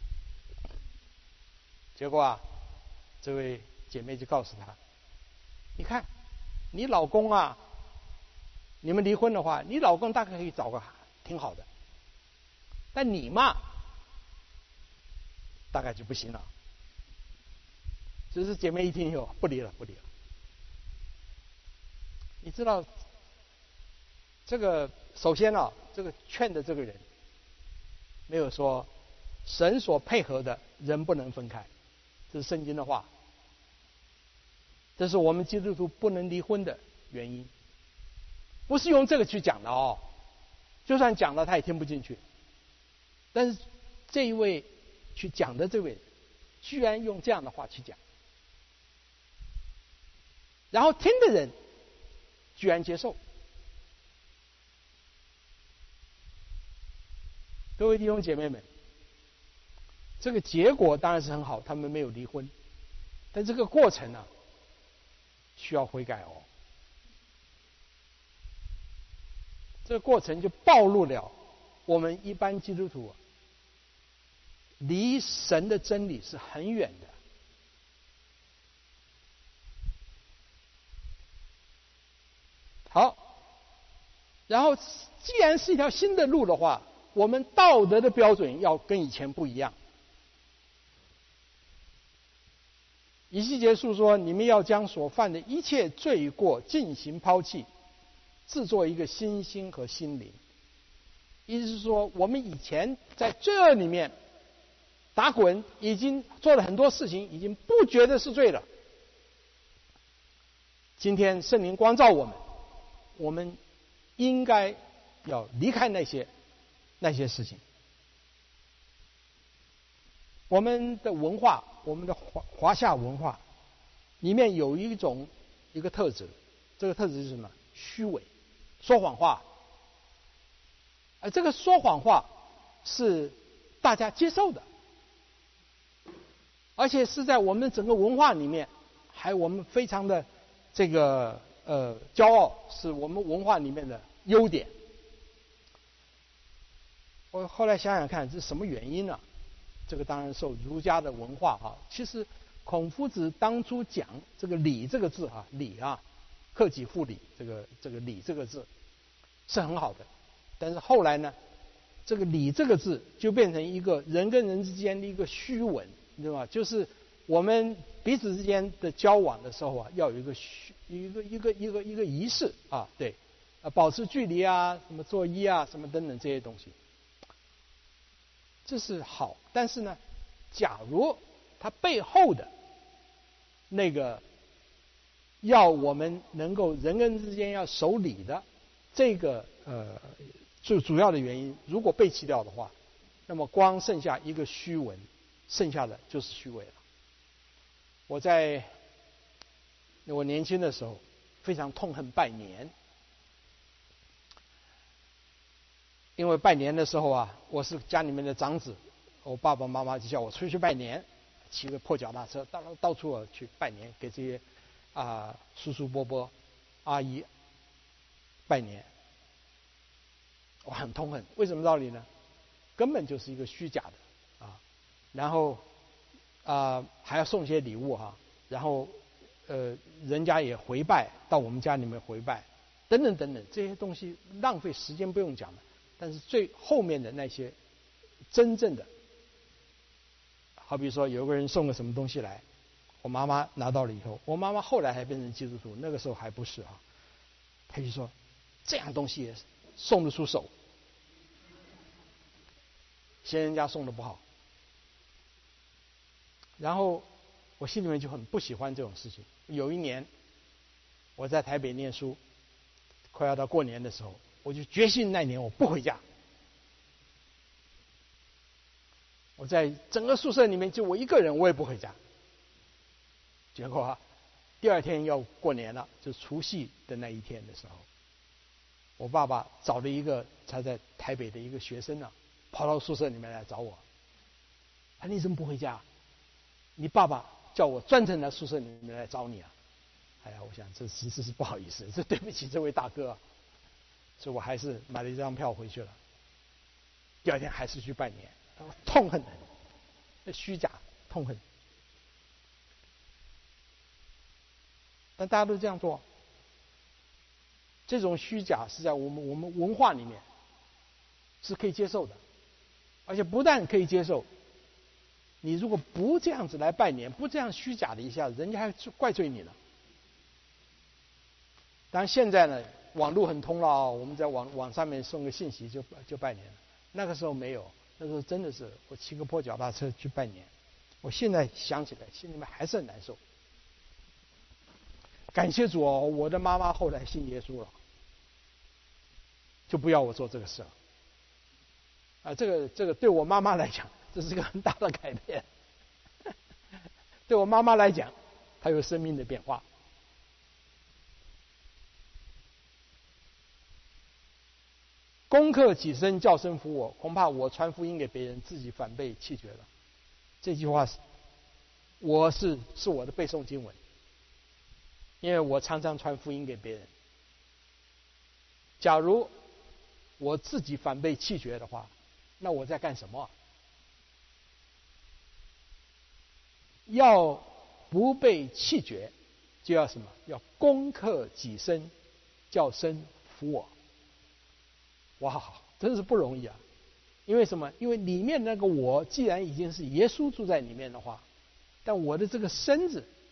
结果啊，这位姐妹就告诉他：“你看，你老公啊，你们离婚的话，你老公大概可以找个挺好的，但你嘛，大概就不行了。”只是姐妹一听以后不离了。你知道，这个首先啊，这个劝的这个人没有说神所配合的人不能分开，这是圣经的话，这是我们基督徒不能离婚的原因，不是用这个去讲的哦。就算讲了他也听不进去，但是这一位去讲的这位居然用这样的话去讲，然后听的人居然接受。各位弟兄姐妹们，这个结果当然是很好，他们没有离婚，但这个过程呢，需要悔改哦。这个过程就暴露了我们一般基督徒离神的真理是很远的。好，然后既然是一条新的路的话，我们道德的标准要跟以前不一样。 以西结书说，你们要将所犯的一切罪过尽行抛弃，制作一个新心和心灵。意思是说，我们以前在罪恶里面打滚，已经做了很多事情，已经不觉得是罪了。今天圣灵光照我们，我们应该要离开那些事情。我们的文化，我们的华夏文化里面有一个特质，这个特质是什么？虚伪，说谎话。而这个说谎话是大家接受的，而且是在我们整个文化里面，还我们非常的这个骄傲，是我们文化里面的优点。我后来想想看，这是什么原因呢？这个当然受儒家的文化啊。其实孔夫子当初讲这个礼这个字啊，礼啊，克己复礼，这个礼这个字是很好的。但是后来呢，这个礼这个字就变成一个人跟人之间的一个虚伪，对吧？就是我们彼此之间的交往的时候啊，要有一个仪式啊，对，保持距离啊，什么作揖啊，什么等等这些东西，这是好。但是呢，假如它背后的那个要我们能够人跟人之间要守礼的这个最主要的原因，如果背弃掉的话，那么光剩下一个虚文，剩下的就是虚伪了。我年轻的时候非常痛恨拜年，因为拜年的时候啊，我是家里面的长子，我爸爸妈妈就叫我出去拜年，骑个破脚踏车到处去拜年，给这些叔叔伯伯阿姨拜年。我很痛恨，为什么道理呢？根本就是一个虚假的啊，然后还要送些礼物哈，然后人家也回拜到我们家里面回拜，等等等等，这些东西浪费时间不用讲了。但是最后面的那些真正的，好比说有个人送个什么东西来，我妈妈拿到了以后，我妈妈后来还变成基督徒，那个时候还不是啊，她就说这样东西也送得出手，嫌人家送的不好。然后我心里面就很不喜欢这种事情。有一年我在台北念书，快要到过年的时候，我就决心那年我不回家。我在整个宿舍里面就我一个人，我也不回家。结果第二天要过年了，就除夕的那一天的时候，我爸爸找了一个他在台北的一个学生跑到宿舍里面来找我。你怎么不回家？你爸爸叫我专程来宿舍里面来找你啊！哎呀，我想这其实是不好意思，这对不起这位大哥，所以我还是买了一张票回去了。第二天还是去拜年，我痛恨那虚假，痛恨。但大家都这样做，这种虚假是在我们文化里面是可以接受的，而且不但可以接受，你如果不这样子来拜年，不这样虚假的一下，人家还怪罪你呢。当然现在呢，网络很通了我们在网上面送个信息就拜年了。那个时候没有，那时候真的是我骑个破脚踏车去拜年。我现在想起来，心里面还是很难受。感谢主我的妈妈后来信耶稣了，就不要我做这个事了。这个对我妈妈来讲，这是个很大的改变。对我妈妈来讲，她有生命的变化。攻克己身，叫声服我，恐怕我传福音给别人，自己反被弃绝了。这句话是我的背诵经文，因为我常常传福音给别人。假如我自己反被弃绝的话，那我在干什么？要不被弃绝，就要什么？要攻克己身，叫声服我。哇，真是不容易啊！因为什么？因为里面那个我，既然已经是耶稣住在里面的话，但我的这个身子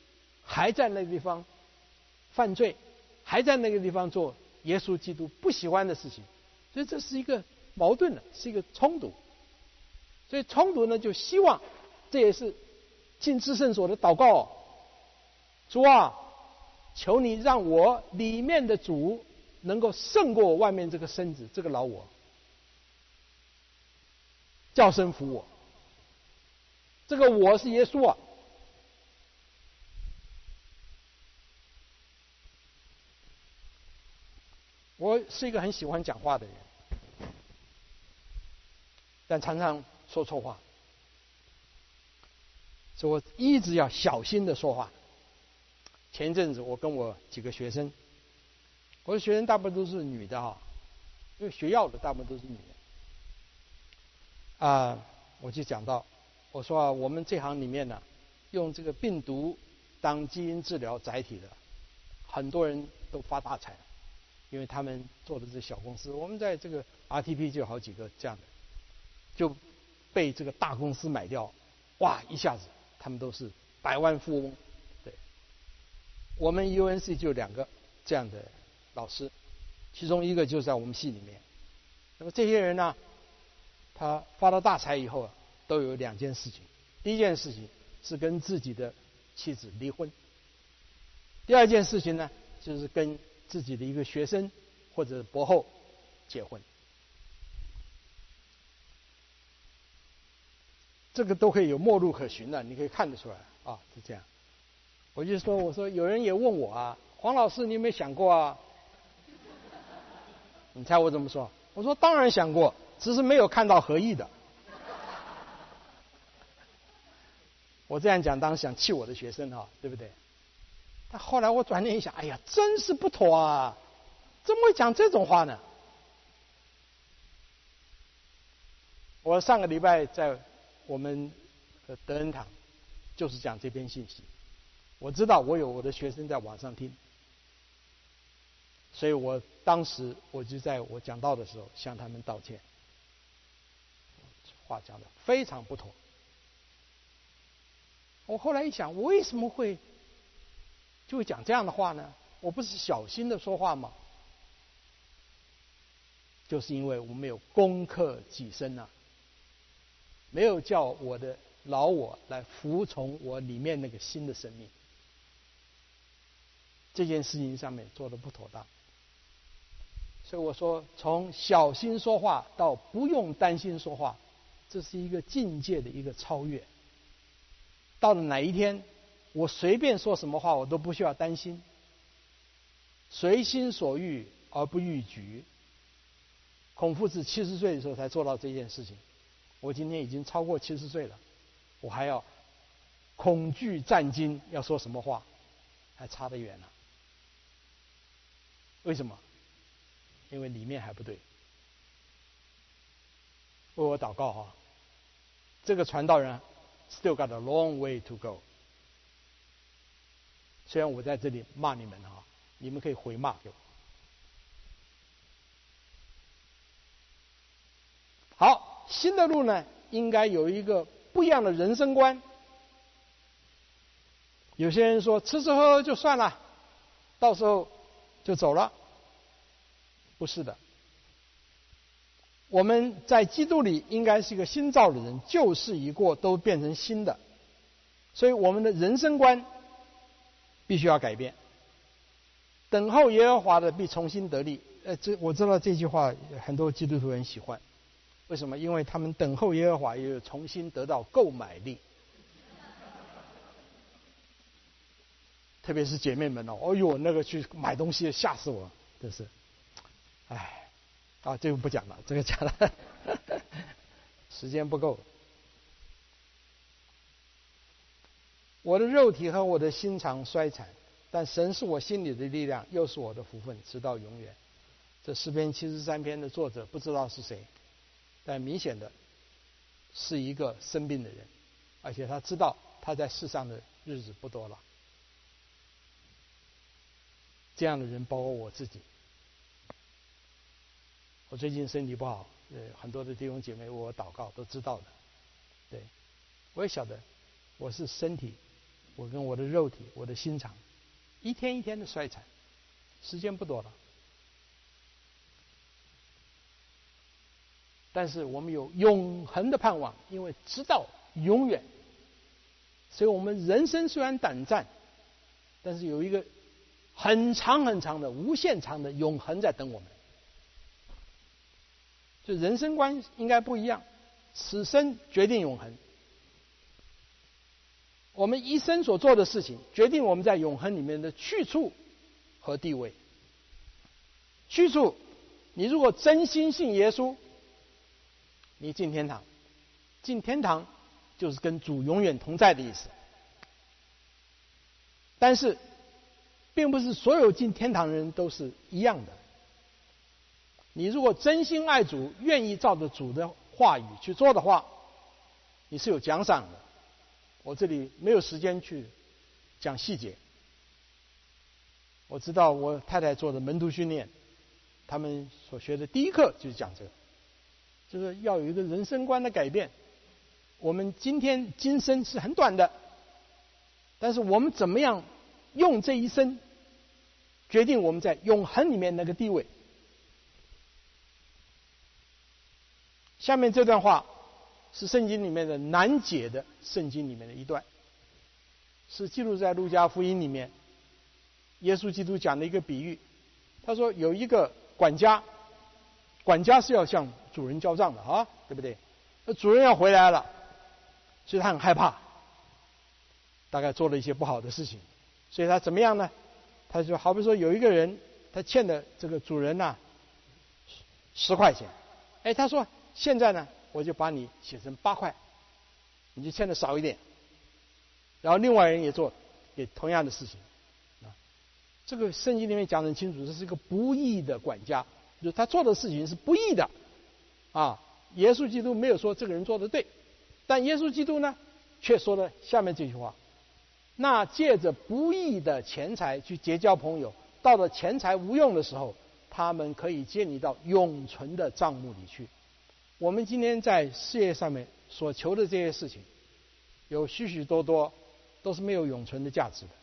还在那个地方犯罪，还在那个地方做耶稣基督不喜欢的事情，所以这是一个矛盾的，是一个冲突。所以冲突呢，就希望，这也是进至圣所的祷告，主啊，求你让我里面的主能够胜过我外面这个身子，这个老我，叫声服我。这个我是耶稣啊。我是一个很喜欢讲话的人，但常常说错话，所以我一直要小心的说话。前一阵子我跟我几个学生，我的学生大部分都是女的哈，因为学校的大部分都是女的。我就讲到，我说我们这行里面呢，用这个病毒当基因治疗载体的，很多人都发大财了，因为他们做的是小公司。我们在这个 RTP 就有好几个这样的，就被这个大公司买掉，哇，一下子他们都是百万富翁。对，我们 UNC 就有2个这样的老师，其中一个就在我们系里面。那么这些人呢，他发到大财以后都有2件事情。第一件事情是跟自己的妻子离婚，第二件事情呢，就是跟自己的一个学生或者博后结婚。这个都可以有末路可循的，你可以看得出来啊，是这样。我就说，我说有人也问我啊，黄老师你有没有想过啊？你猜我怎么说？我说当然想过，只是没有看到合意的。我这样讲当然想气我的学生哈，对不对？但后来我转念一想，哎呀，真是不妥啊！怎么会讲这种话呢？我上个礼拜在我们德恩堂就是讲这篇信息。我知道我有我的学生在网上听，所以我当时我就在我讲道的时候向他们道歉，话讲得非常不妥。我后来一想，我为什么会就会讲这样的话呢？我不是小心的说话吗？就是因为我没有攻克己身啊，没有叫我的老我来服从我里面那个新的生命。这件事情上面做得不妥当，所以我说，从小心说话到不用担心说话，这是一个境界的一个超越。到了哪一天，我随便说什么话，我都不需要担心，随心所欲而不逾矩。孔夫子70岁的时候才做到这件事情，我今天已经超过70岁了，我还要恐惧战惊，要说什么话，还差得远了。为什么？因为里面还不对。为我祷告啊，这个传道人 still got a long way to go。虽然我在这里骂你们哈，你们可以回骂给我。好，新的路呢，应该有一个不一样的人生观。有些人说吃吃喝喝就算了，到时候就走了。不是的，我们在基督里应该是一个新造的人，旧事已过，都变成新的。所以我们的人生观必须要改变。等候耶和华的必重新得力。我知道这句话很多基督徒很喜欢，为什么？因为他们等候耶和华，也有重新得到购买力。特别是姐妹们哦，哎呦，那个去买东西吓死我，真是。哎，这个不讲了，这个讲了，时间不够。我的肉体和我的心肠衰残，但神是我心里的力量，又是我的福分，直到永远。这诗篇73篇的作者不知道是谁，但明显的是一个生病的人，而且他知道他在世上的日子不多了。这样的人包括我自己。我最近身体不好，很多的弟兄姐妹为我祷告，都知道的。对，我也晓得我是身体我跟我的肉体、我的心肠，一天一天的衰残，时间不多了。但是我们有永恒的盼望，因为直到永远。所以我们人生虽然短暂，但是有一个很长很长的、无限长的永恒在等我们。就人生观应该不一样，此生决定永恒。我们一生所做的事情，决定我们在永恒里面的去处和地位。去处，你如果真心信耶稣，你进天堂。进天堂就是跟主永远同在的意思。但是，并不是所有进天堂的人都是一样的。你如果真心爱主，愿意照着主的话语去做的话，你是有奖赏的。我这里没有时间去讲细节。我知道我太太做的门徒训练，他们所学的第一课就是讲这个，就是要有一个人生观的改变。我们今生是很短的，但是我们怎么样用这一生，决定我们在永恒里面那个地位。下面这段话是圣经里面的难解的圣经里面的一段，是记录在路加福音里面。耶稣基督讲的一个比喻，他说有一个管家，管家是要向主人交账的啊，对不对？那主人要回来了，所以他很害怕，大概做了一些不好的事情，所以他怎么样呢？他就好比说有一个人，他欠的这个主人呐10块钱，他说现在呢，我就把你写成8块，你就欠的少一点。然后另外人也做同样的事情，这个圣经里面讲得很清楚，这是一个不义的管家，就是他做的事情是不义的，啊，耶稣基督没有说这个人做的对，但耶稣基督呢，却说了下面这句话：那借着不义的钱财去结交朋友，到了钱财无用的时候，他们可以接你到永存的帐幕里去。我们今天在事业上面所求的这些事情，有许许多多都是没有永存的价值的。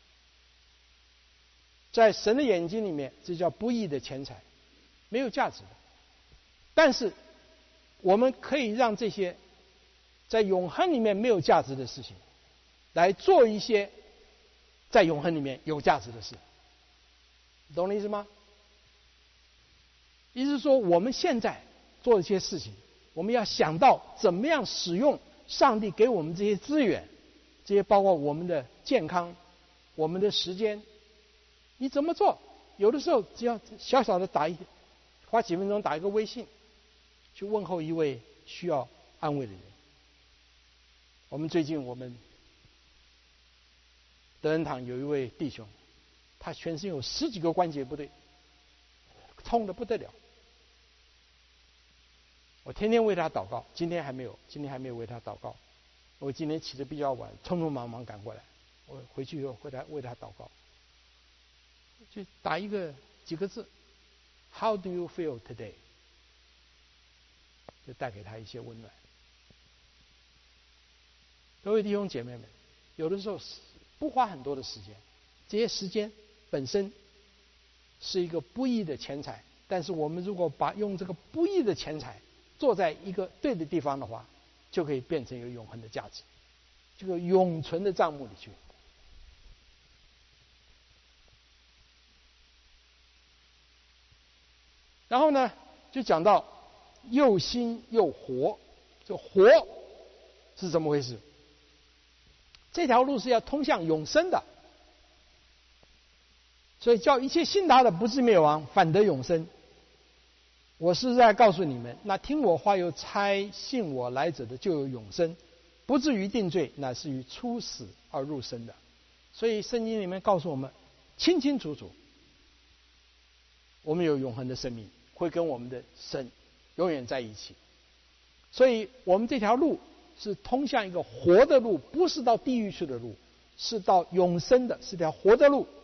在神的眼睛里面，这叫不义的钱财，没有价值的。但是我们可以让这些在永恒里面没有价值的事情，来做一些在永恒里面有价值的事。懂我的意思吗？意思是说，我们现在做一些事情，我们要想到怎么样使用上帝给我们这些资源，这些包括我们的健康、我们的时间，你怎么做？有的时候只要小小的花几分钟打一个微信，去问候一位需要安慰的人。我们最近德恩堂有一位弟兄，他全身有10几个关节不对，痛得不得了。我天天为他祷告，今天还没有为他祷告。我今天起得比较晚，匆匆忙忙赶过来，我回去以后为他祷告，就打几个字 ，How do you feel today？ 就带给他一些温暖。各位弟兄姐妹们，有的时候不花很多的时间，这些时间本身是一个不义的钱财，但是我们如果用这个不义的钱财做在一个对的地方的话，就可以变成一个永恒的价值，这个永存的账目里去。然后呢，就讲到又新又活，这活是怎么回事？这条路是要通向永生的，所以叫一切信他的不至灭亡，反得永生。我是在告诉你们，那听我话又差信我来者的，就有永生，不至于定罪，乃是于出死而入生的。所以圣经里面告诉我们清清楚楚，我们有永恒的生命，会跟我们的神永远在一起。所以我们这条路是通向一个活的路，不是到地狱去的路，是到永生的，是条活的路。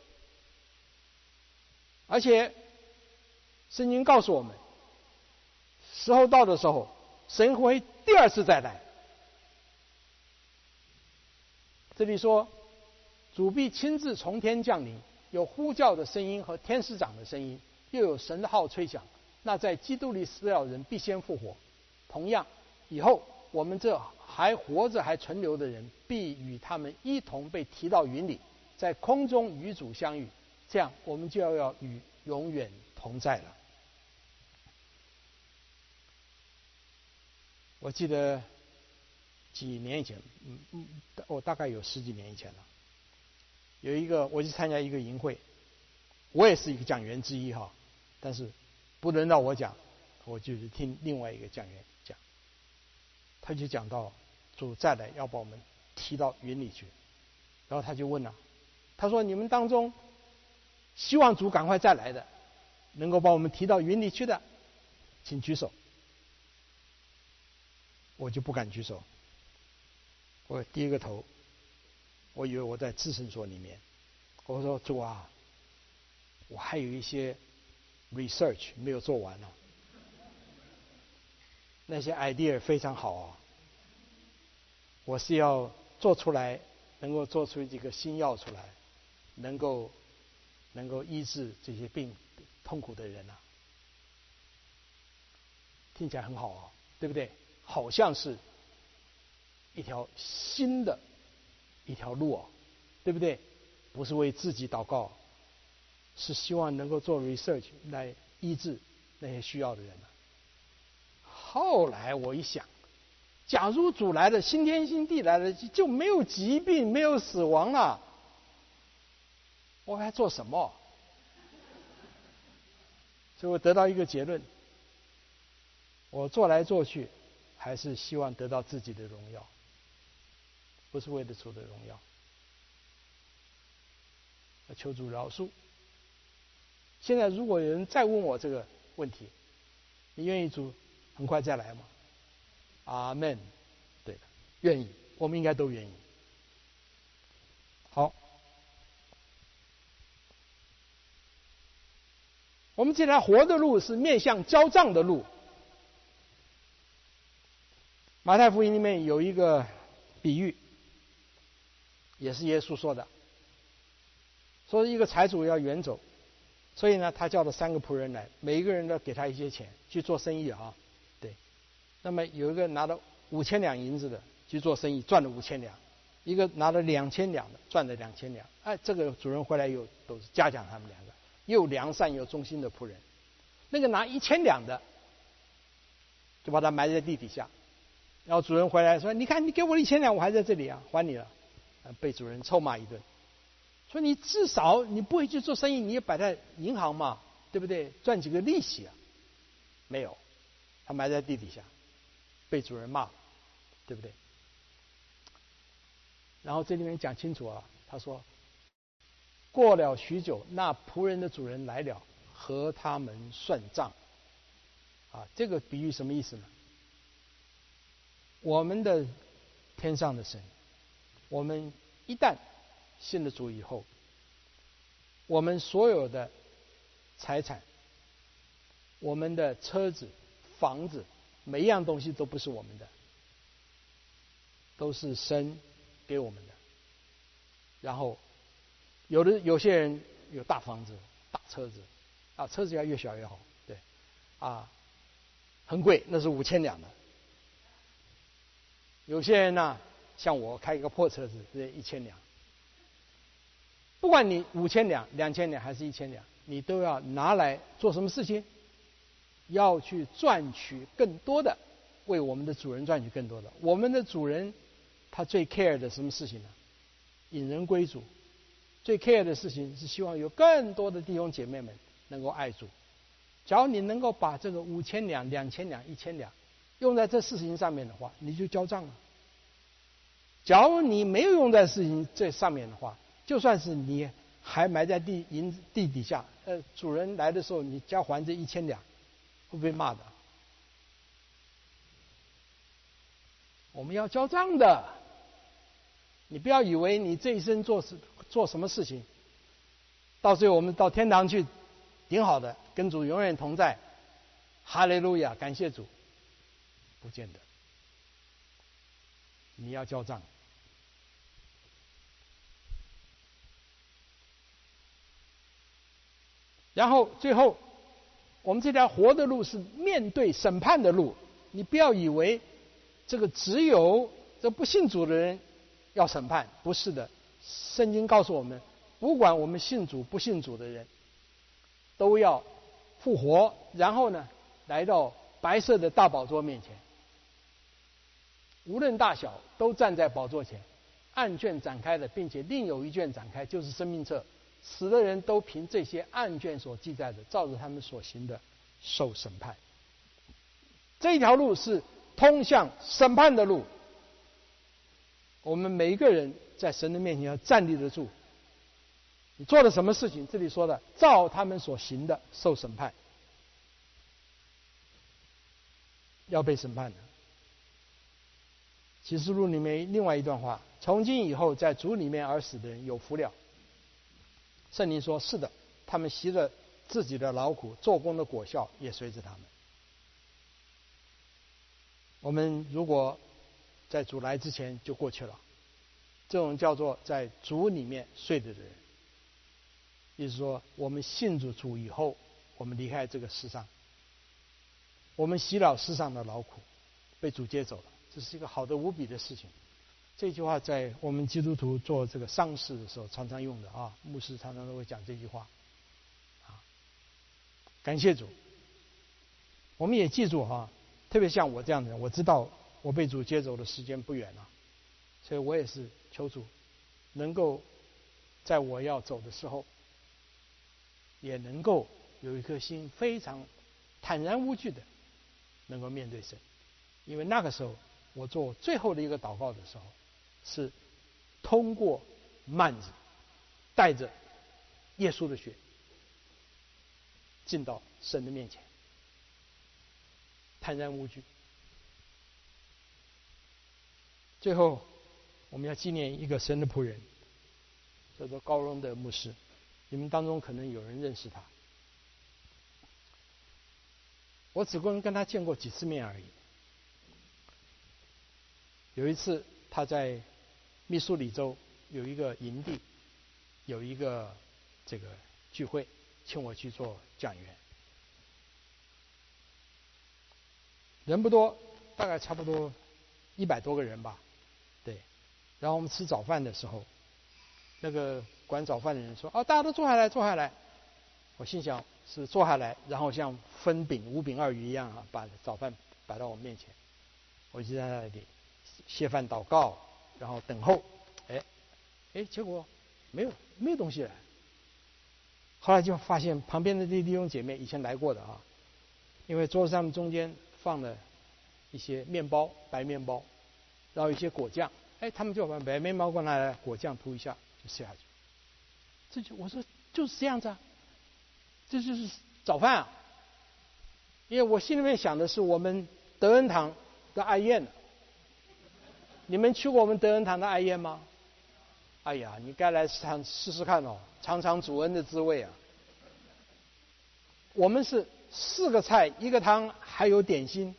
而且圣经告诉我们，时候到的时候，神会第2次再来。 这里说，主必亲自从天降临，有呼叫的声音和天使长的声音，又有神的号吹响。那在基督里死了人必先复活。同样，以后我们这还活着还存留的人，必与他们一同被提到云里，在空中与主相遇。这样，我们就要与永远同在了。我记得几年以前，我大概有10几年以前了。有一个，我去参加一个营会，我也是一个讲员之一哈，但是不轮到我讲，我就是听另外一个讲员讲，他就讲到主再来要把我们提到云里去，然后他就问了，他说：“你们当中希望主赶快再来的，能够把我们提到云里去的，请举手。”我就不敢举手，我低个头，我以为我在至圣所里面。我说：“主啊，我还有一些 research 没有做完呢，那些 idea 非常好啊，我是要做出来，能够做出几个新药出来，能够医治这些痛苦的人啊，听起来很好啊，对不对？好像是一条新的一条路哦，对不对？不是为自己祷告，是希望能够做 research 来医治那些需要的人。后来我一想，假如主来了，新天新地来了，就没有疾病，没有死亡了，我还做什么？所以我得到一个结论，我做来做去还是希望得到自己的荣耀，不是为了主的荣耀。求主饶恕。现在如果有人再问我这个问题，你愿意主很快再来吗？阿们。对的，愿意，我们应该都愿意。好，我们既然活的路是面向交账的路。马太福音里面有一个比喻，也是耶稣说的，说一个财主要远走，所以呢，他叫了3个仆人来，每一个人都给他一些钱去做生意啊。对，那么有一个拿了5000两银子的去做生意，赚了5000两；一个拿了2000两的，赚了2000两。哎，这个主人回来又都是嘉奖他们2个，又良善又忠心的仆人。那个拿1000两的，就把他埋在地底下。然后主人回来说：“你看，你给我1000两，我还在这里啊，还你了。”被主人臭骂一顿，说：“你至少你不会去做生意，你也摆在银行嘛，对不对？赚几个利息啊？”没有，他埋在地底下，被主人骂，对不对？然后这里面讲清楚啊，他说：“过了许久，那仆人的主人来了，和他们算账。”啊，这个比喻什么意思呢？我们的天上的神，我们一旦信了主以后，我们所有的财产，我们的车子、房子，每一样东西都不是我们的，都是神给我们的。然后有些人有大房子、大车子，啊，车子要越小越好，对，啊，很贵，那是5000两的。有些人呢，像我开一个破车子，这1000两。不管你5000两、2000两还是1000两，你都要拿来做什么事情？要去赚取更多的，为我们的主人赚取更多的。我们的主人他最 care 的什么事情呢？引人归主。最 care 的事情是希望有更多的弟兄姐妹们能够爱主。假如你能够把这个5000两、2000两、1000两用在这事情上面的话，你就交账了。假如你没有用在事情这上面的话，就算是你还埋在地底下，主人来的时候你交还这1000两，会被骂的。我们要交账的，你不要以为你这一生做什么事情，到最后我们到天堂去，挺好的，跟主永远同在，哈利路亚，感谢主。不见得，你要交账。 然后最后，我们这条活的路是面对审判的路。你不要以为这个只有这不信主的人要审判，不是的。圣经告诉我们，不管我们信主不信主的人，都要复活，然后呢，来到白色的大宝座面前，无论大小，都站在宝座前。案卷展开了，并且另有一卷展开，就是生命册。死的人都凭这些案卷所记载的，照着他们所行的受审判。这条路是通向审判的路。我们每一个人在神的面前要站立得住。你做了什么事情？这里说的，照他们所行的受审判，要被审判的。启示录里面另外一段话：从今以后，在主里面而死的人有福了。圣灵说：是的，他们习了自己的劳苦，做工的果效也随着他们。我们如果在主来之前就过去了，这种叫做在主里面睡的人，意思说我们信主以后，我们离开这个世上，我们习了世上的劳苦，被主接走了，这是一个好的无比的事情。这句话在我们基督徒做这个丧事的时候常常用的啊，牧师常常都会讲这句话啊。感谢主，我们也记住哈，特别像我这样的人，我知道我被主接走的时间不远了，所以我也是求主能够在我要走的时候，也能够有一颗心非常坦然无惧的能够面对神，因为那个时候我做最后的一个祷告的时候，是通过幔子带着耶稣的血进到神的面前，坦然无惧。最后我们要纪念一个神的仆人，叫做高荣的牧师，你们当中可能有人认识他，我只跟他见过几次面而已。有一次他在密苏里州有一个营地，有一个这个聚会，请我去做讲员。人不多，大概差不多100多个人吧，对。然后我们吃早饭的时候，那个管早饭的人说：“哦，大家都坐下来，坐下来。”我心想是坐下来，然后像分饼五饼二鱼一样啊，把早饭摆到我面前。我就在那里谢饭祷告，然后等候。结果没有东西来。后来就发现旁边的弟兄姐妹以前来过的啊，因为桌子上中间放了一些面包，白面包，然后一些果酱，他们就把白面包过来，果酱涂一下就吃下去。我说就是这样子啊，这就是早饭啊。因为我心里面想的是我们德恩堂的爱宴，你们去过我们德恩堂的爱宴吗？哎呀，你该来试试看哦，尝尝主恩的滋味啊。我们是4个菜1个汤还有点心。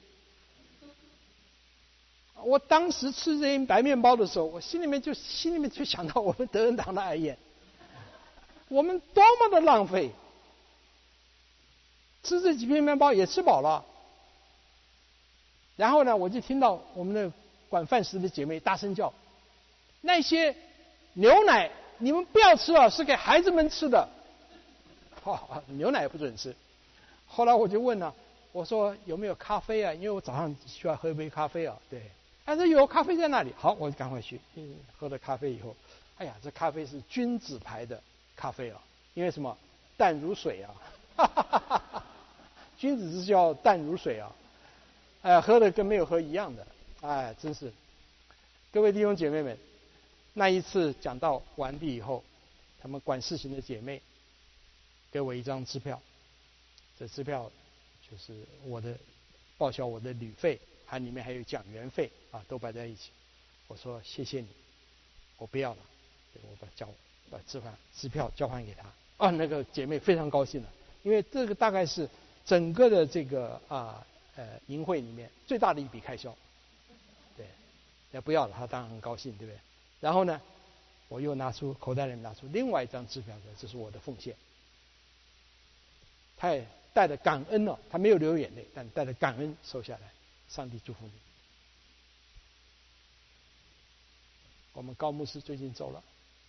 我当时吃这些白面包的时候，我心里面就想到我们德恩堂的爱宴，我们多么的浪费，吃这几片面包也吃饱了。然后呢，我就听到我们的管饭食的姐妹大声叫：“那些牛奶你们不要吃啊，是给孩子们吃的。”牛奶也不准吃。后来我就问了，我说有没有咖啡啊？因为我早上需要喝一杯咖啡啊。对，他说有咖啡在那里。好，我就赶快去。喝了咖啡以后，哎呀，这咖啡是君子牌的咖啡啊，因为什么？淡如水啊。君子是叫淡如水啊。喝的跟没有喝一样的。真是。各位弟兄姐妹们，那一次讲道完毕以后，他们管事情的姐妹给我一张支票，这支票就是我的报销我的旅费，里面还有讲员费都摆在一起。我说谢谢你，我不要了，我把支票交还给他。那个姐妹非常高兴了，因为这个大概是整个的这个营会里面最大的一笔开销。对，那不要了，他当然很高兴，对不对？然后呢，我又口袋里拿出另外一张支票，这是我的奉献。 他也带着感恩哦，他没有流眼泪，但带着感恩收下来。上帝祝福你。我们高牧师最近走了，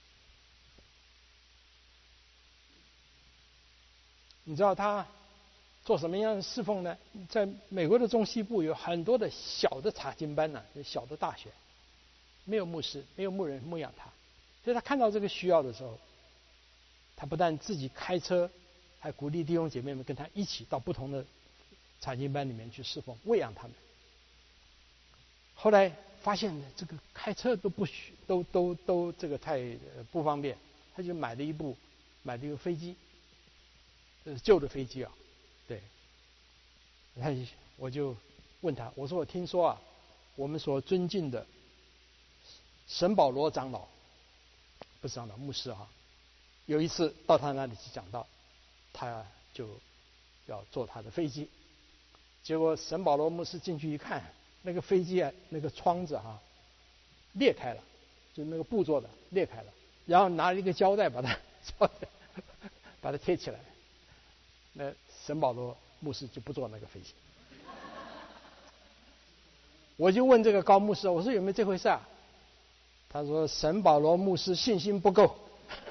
你知道他做什么样的侍奉呢？在美国的中西部有很多的小的查经班呢，小的大学，没有牧师，没有牧人牧养他，所以他看到这个需要的时候，他不但自己开车，还鼓励弟兄姐妹们跟他一起到不同的查经班里面去侍奉，喂养他们。后来发现这个开车都不许，都这个太不方便，他就买了一个飞机，旧的飞机啊，对。我就问他，我说我听说啊，我们所尊敬的沈保罗长老，不是长老，牧师啊，有一次到他那里去讲道，他就要坐他的飞机，结果沈保罗牧师进去一看，那个飞机啊，那个窗子啊裂开了，就那个布做的裂开了，然后拿了一个胶带把它贴起来。那沈保罗牧师就不坐那个飞机。我就问这个高牧师，我说有没有这回事啊？他说沈保罗牧师信心不够。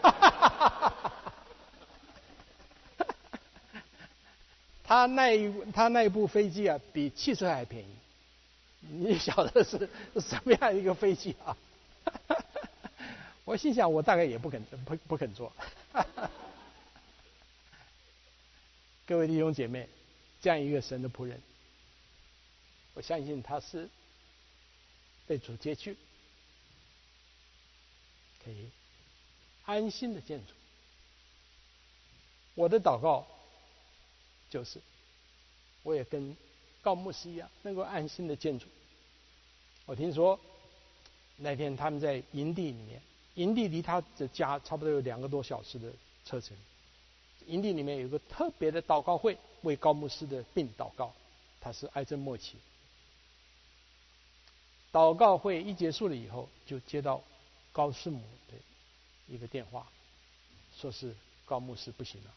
他那一部飞机啊，比汽车还便宜。你晓得是什么样一个飞机啊？我心想，我大概也不肯坐。各位弟兄姐妹，这样一个神的仆人，我相信他是被主接去，可以安心的见主。我的祷告就是，我也跟高牧师一样，能够安心的见主。我听说那天他们在营地里面，营地离他的家差不多有2个多小时的车程。营地里面有个特别的祷告会，为高牧师的病祷告，他是癌症末期。祷告会一结束了以后，就接到高师母的一个电话，说是高牧师不行了。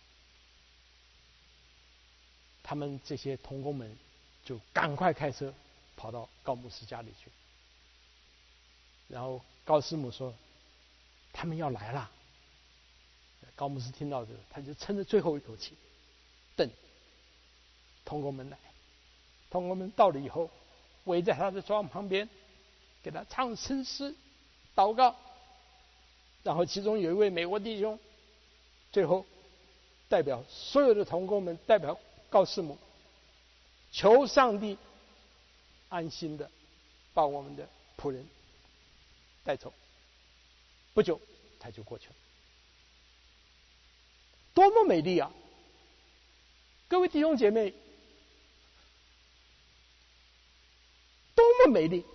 他们这些同工们就赶快开车跑到高牧师家里去，然后高师母说他们要来了。高牧师听到这个，他就撑着最后一口气，等同工们来。同工们到了以后，围在他的床旁边，给他唱圣诗、祷告。然后其中有一位美国弟兄，最后代表所有的同工们，代表高师母，求上帝安心的把我们的仆人带走。不久他就过去了。多么美丽啊！各位弟兄姐妹，多么美丽！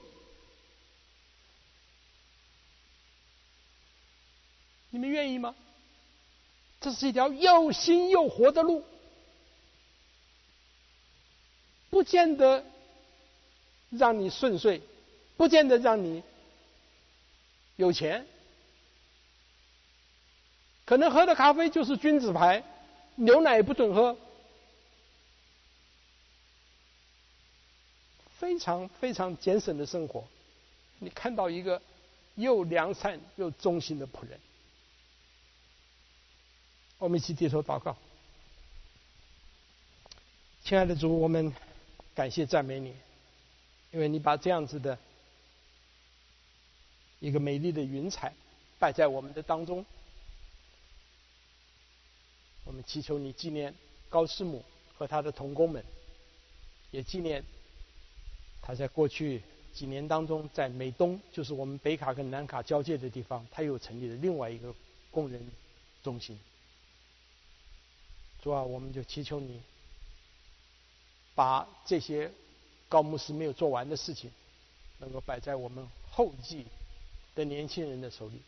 你们愿意吗？这是一条又新又活的路，不见得让你顺遂，不见得让你有钱。可能喝的咖啡就是君子牌，牛奶也不准喝。非常非常节省的生活，你看到一个又良善又忠心的仆人。我们一起低头祷告。亲爱的主，我们感谢赞美你，因为你把这样子的一个美丽的云彩摆在我们的当中。我们祈求你纪念高师母和他的同工们，也纪念他在过去几年当中，在美东，就是我们北卡跟南卡交界的地方，他又成立了另外一个工人中心。主啊，我们就祈求你把这些高牧师没有做完的事情，能够摆在我们后继的年轻人的手里。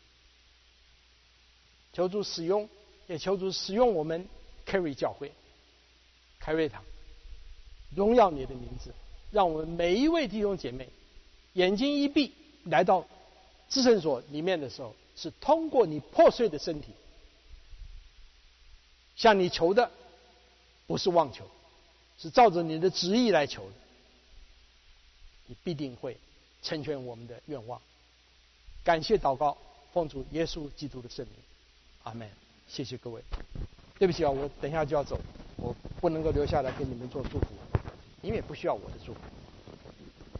求主使用，也求主使用我们 Carry 教会、凯瑞堂，荣耀你的名字，让我们每一位弟兄姐妹眼睛一闭，来到至圣所里面的时候，是通过你破碎的身体，向你求的不是妄求，是照着你的旨意来求的，你必定会成全我们的愿望。感谢祷告，奉主耶稣基督的圣名，阿门。谢谢各位。对不起啊，我等一下就要走，我不能够留下来给你们做祝福，因为不需要我的祝福。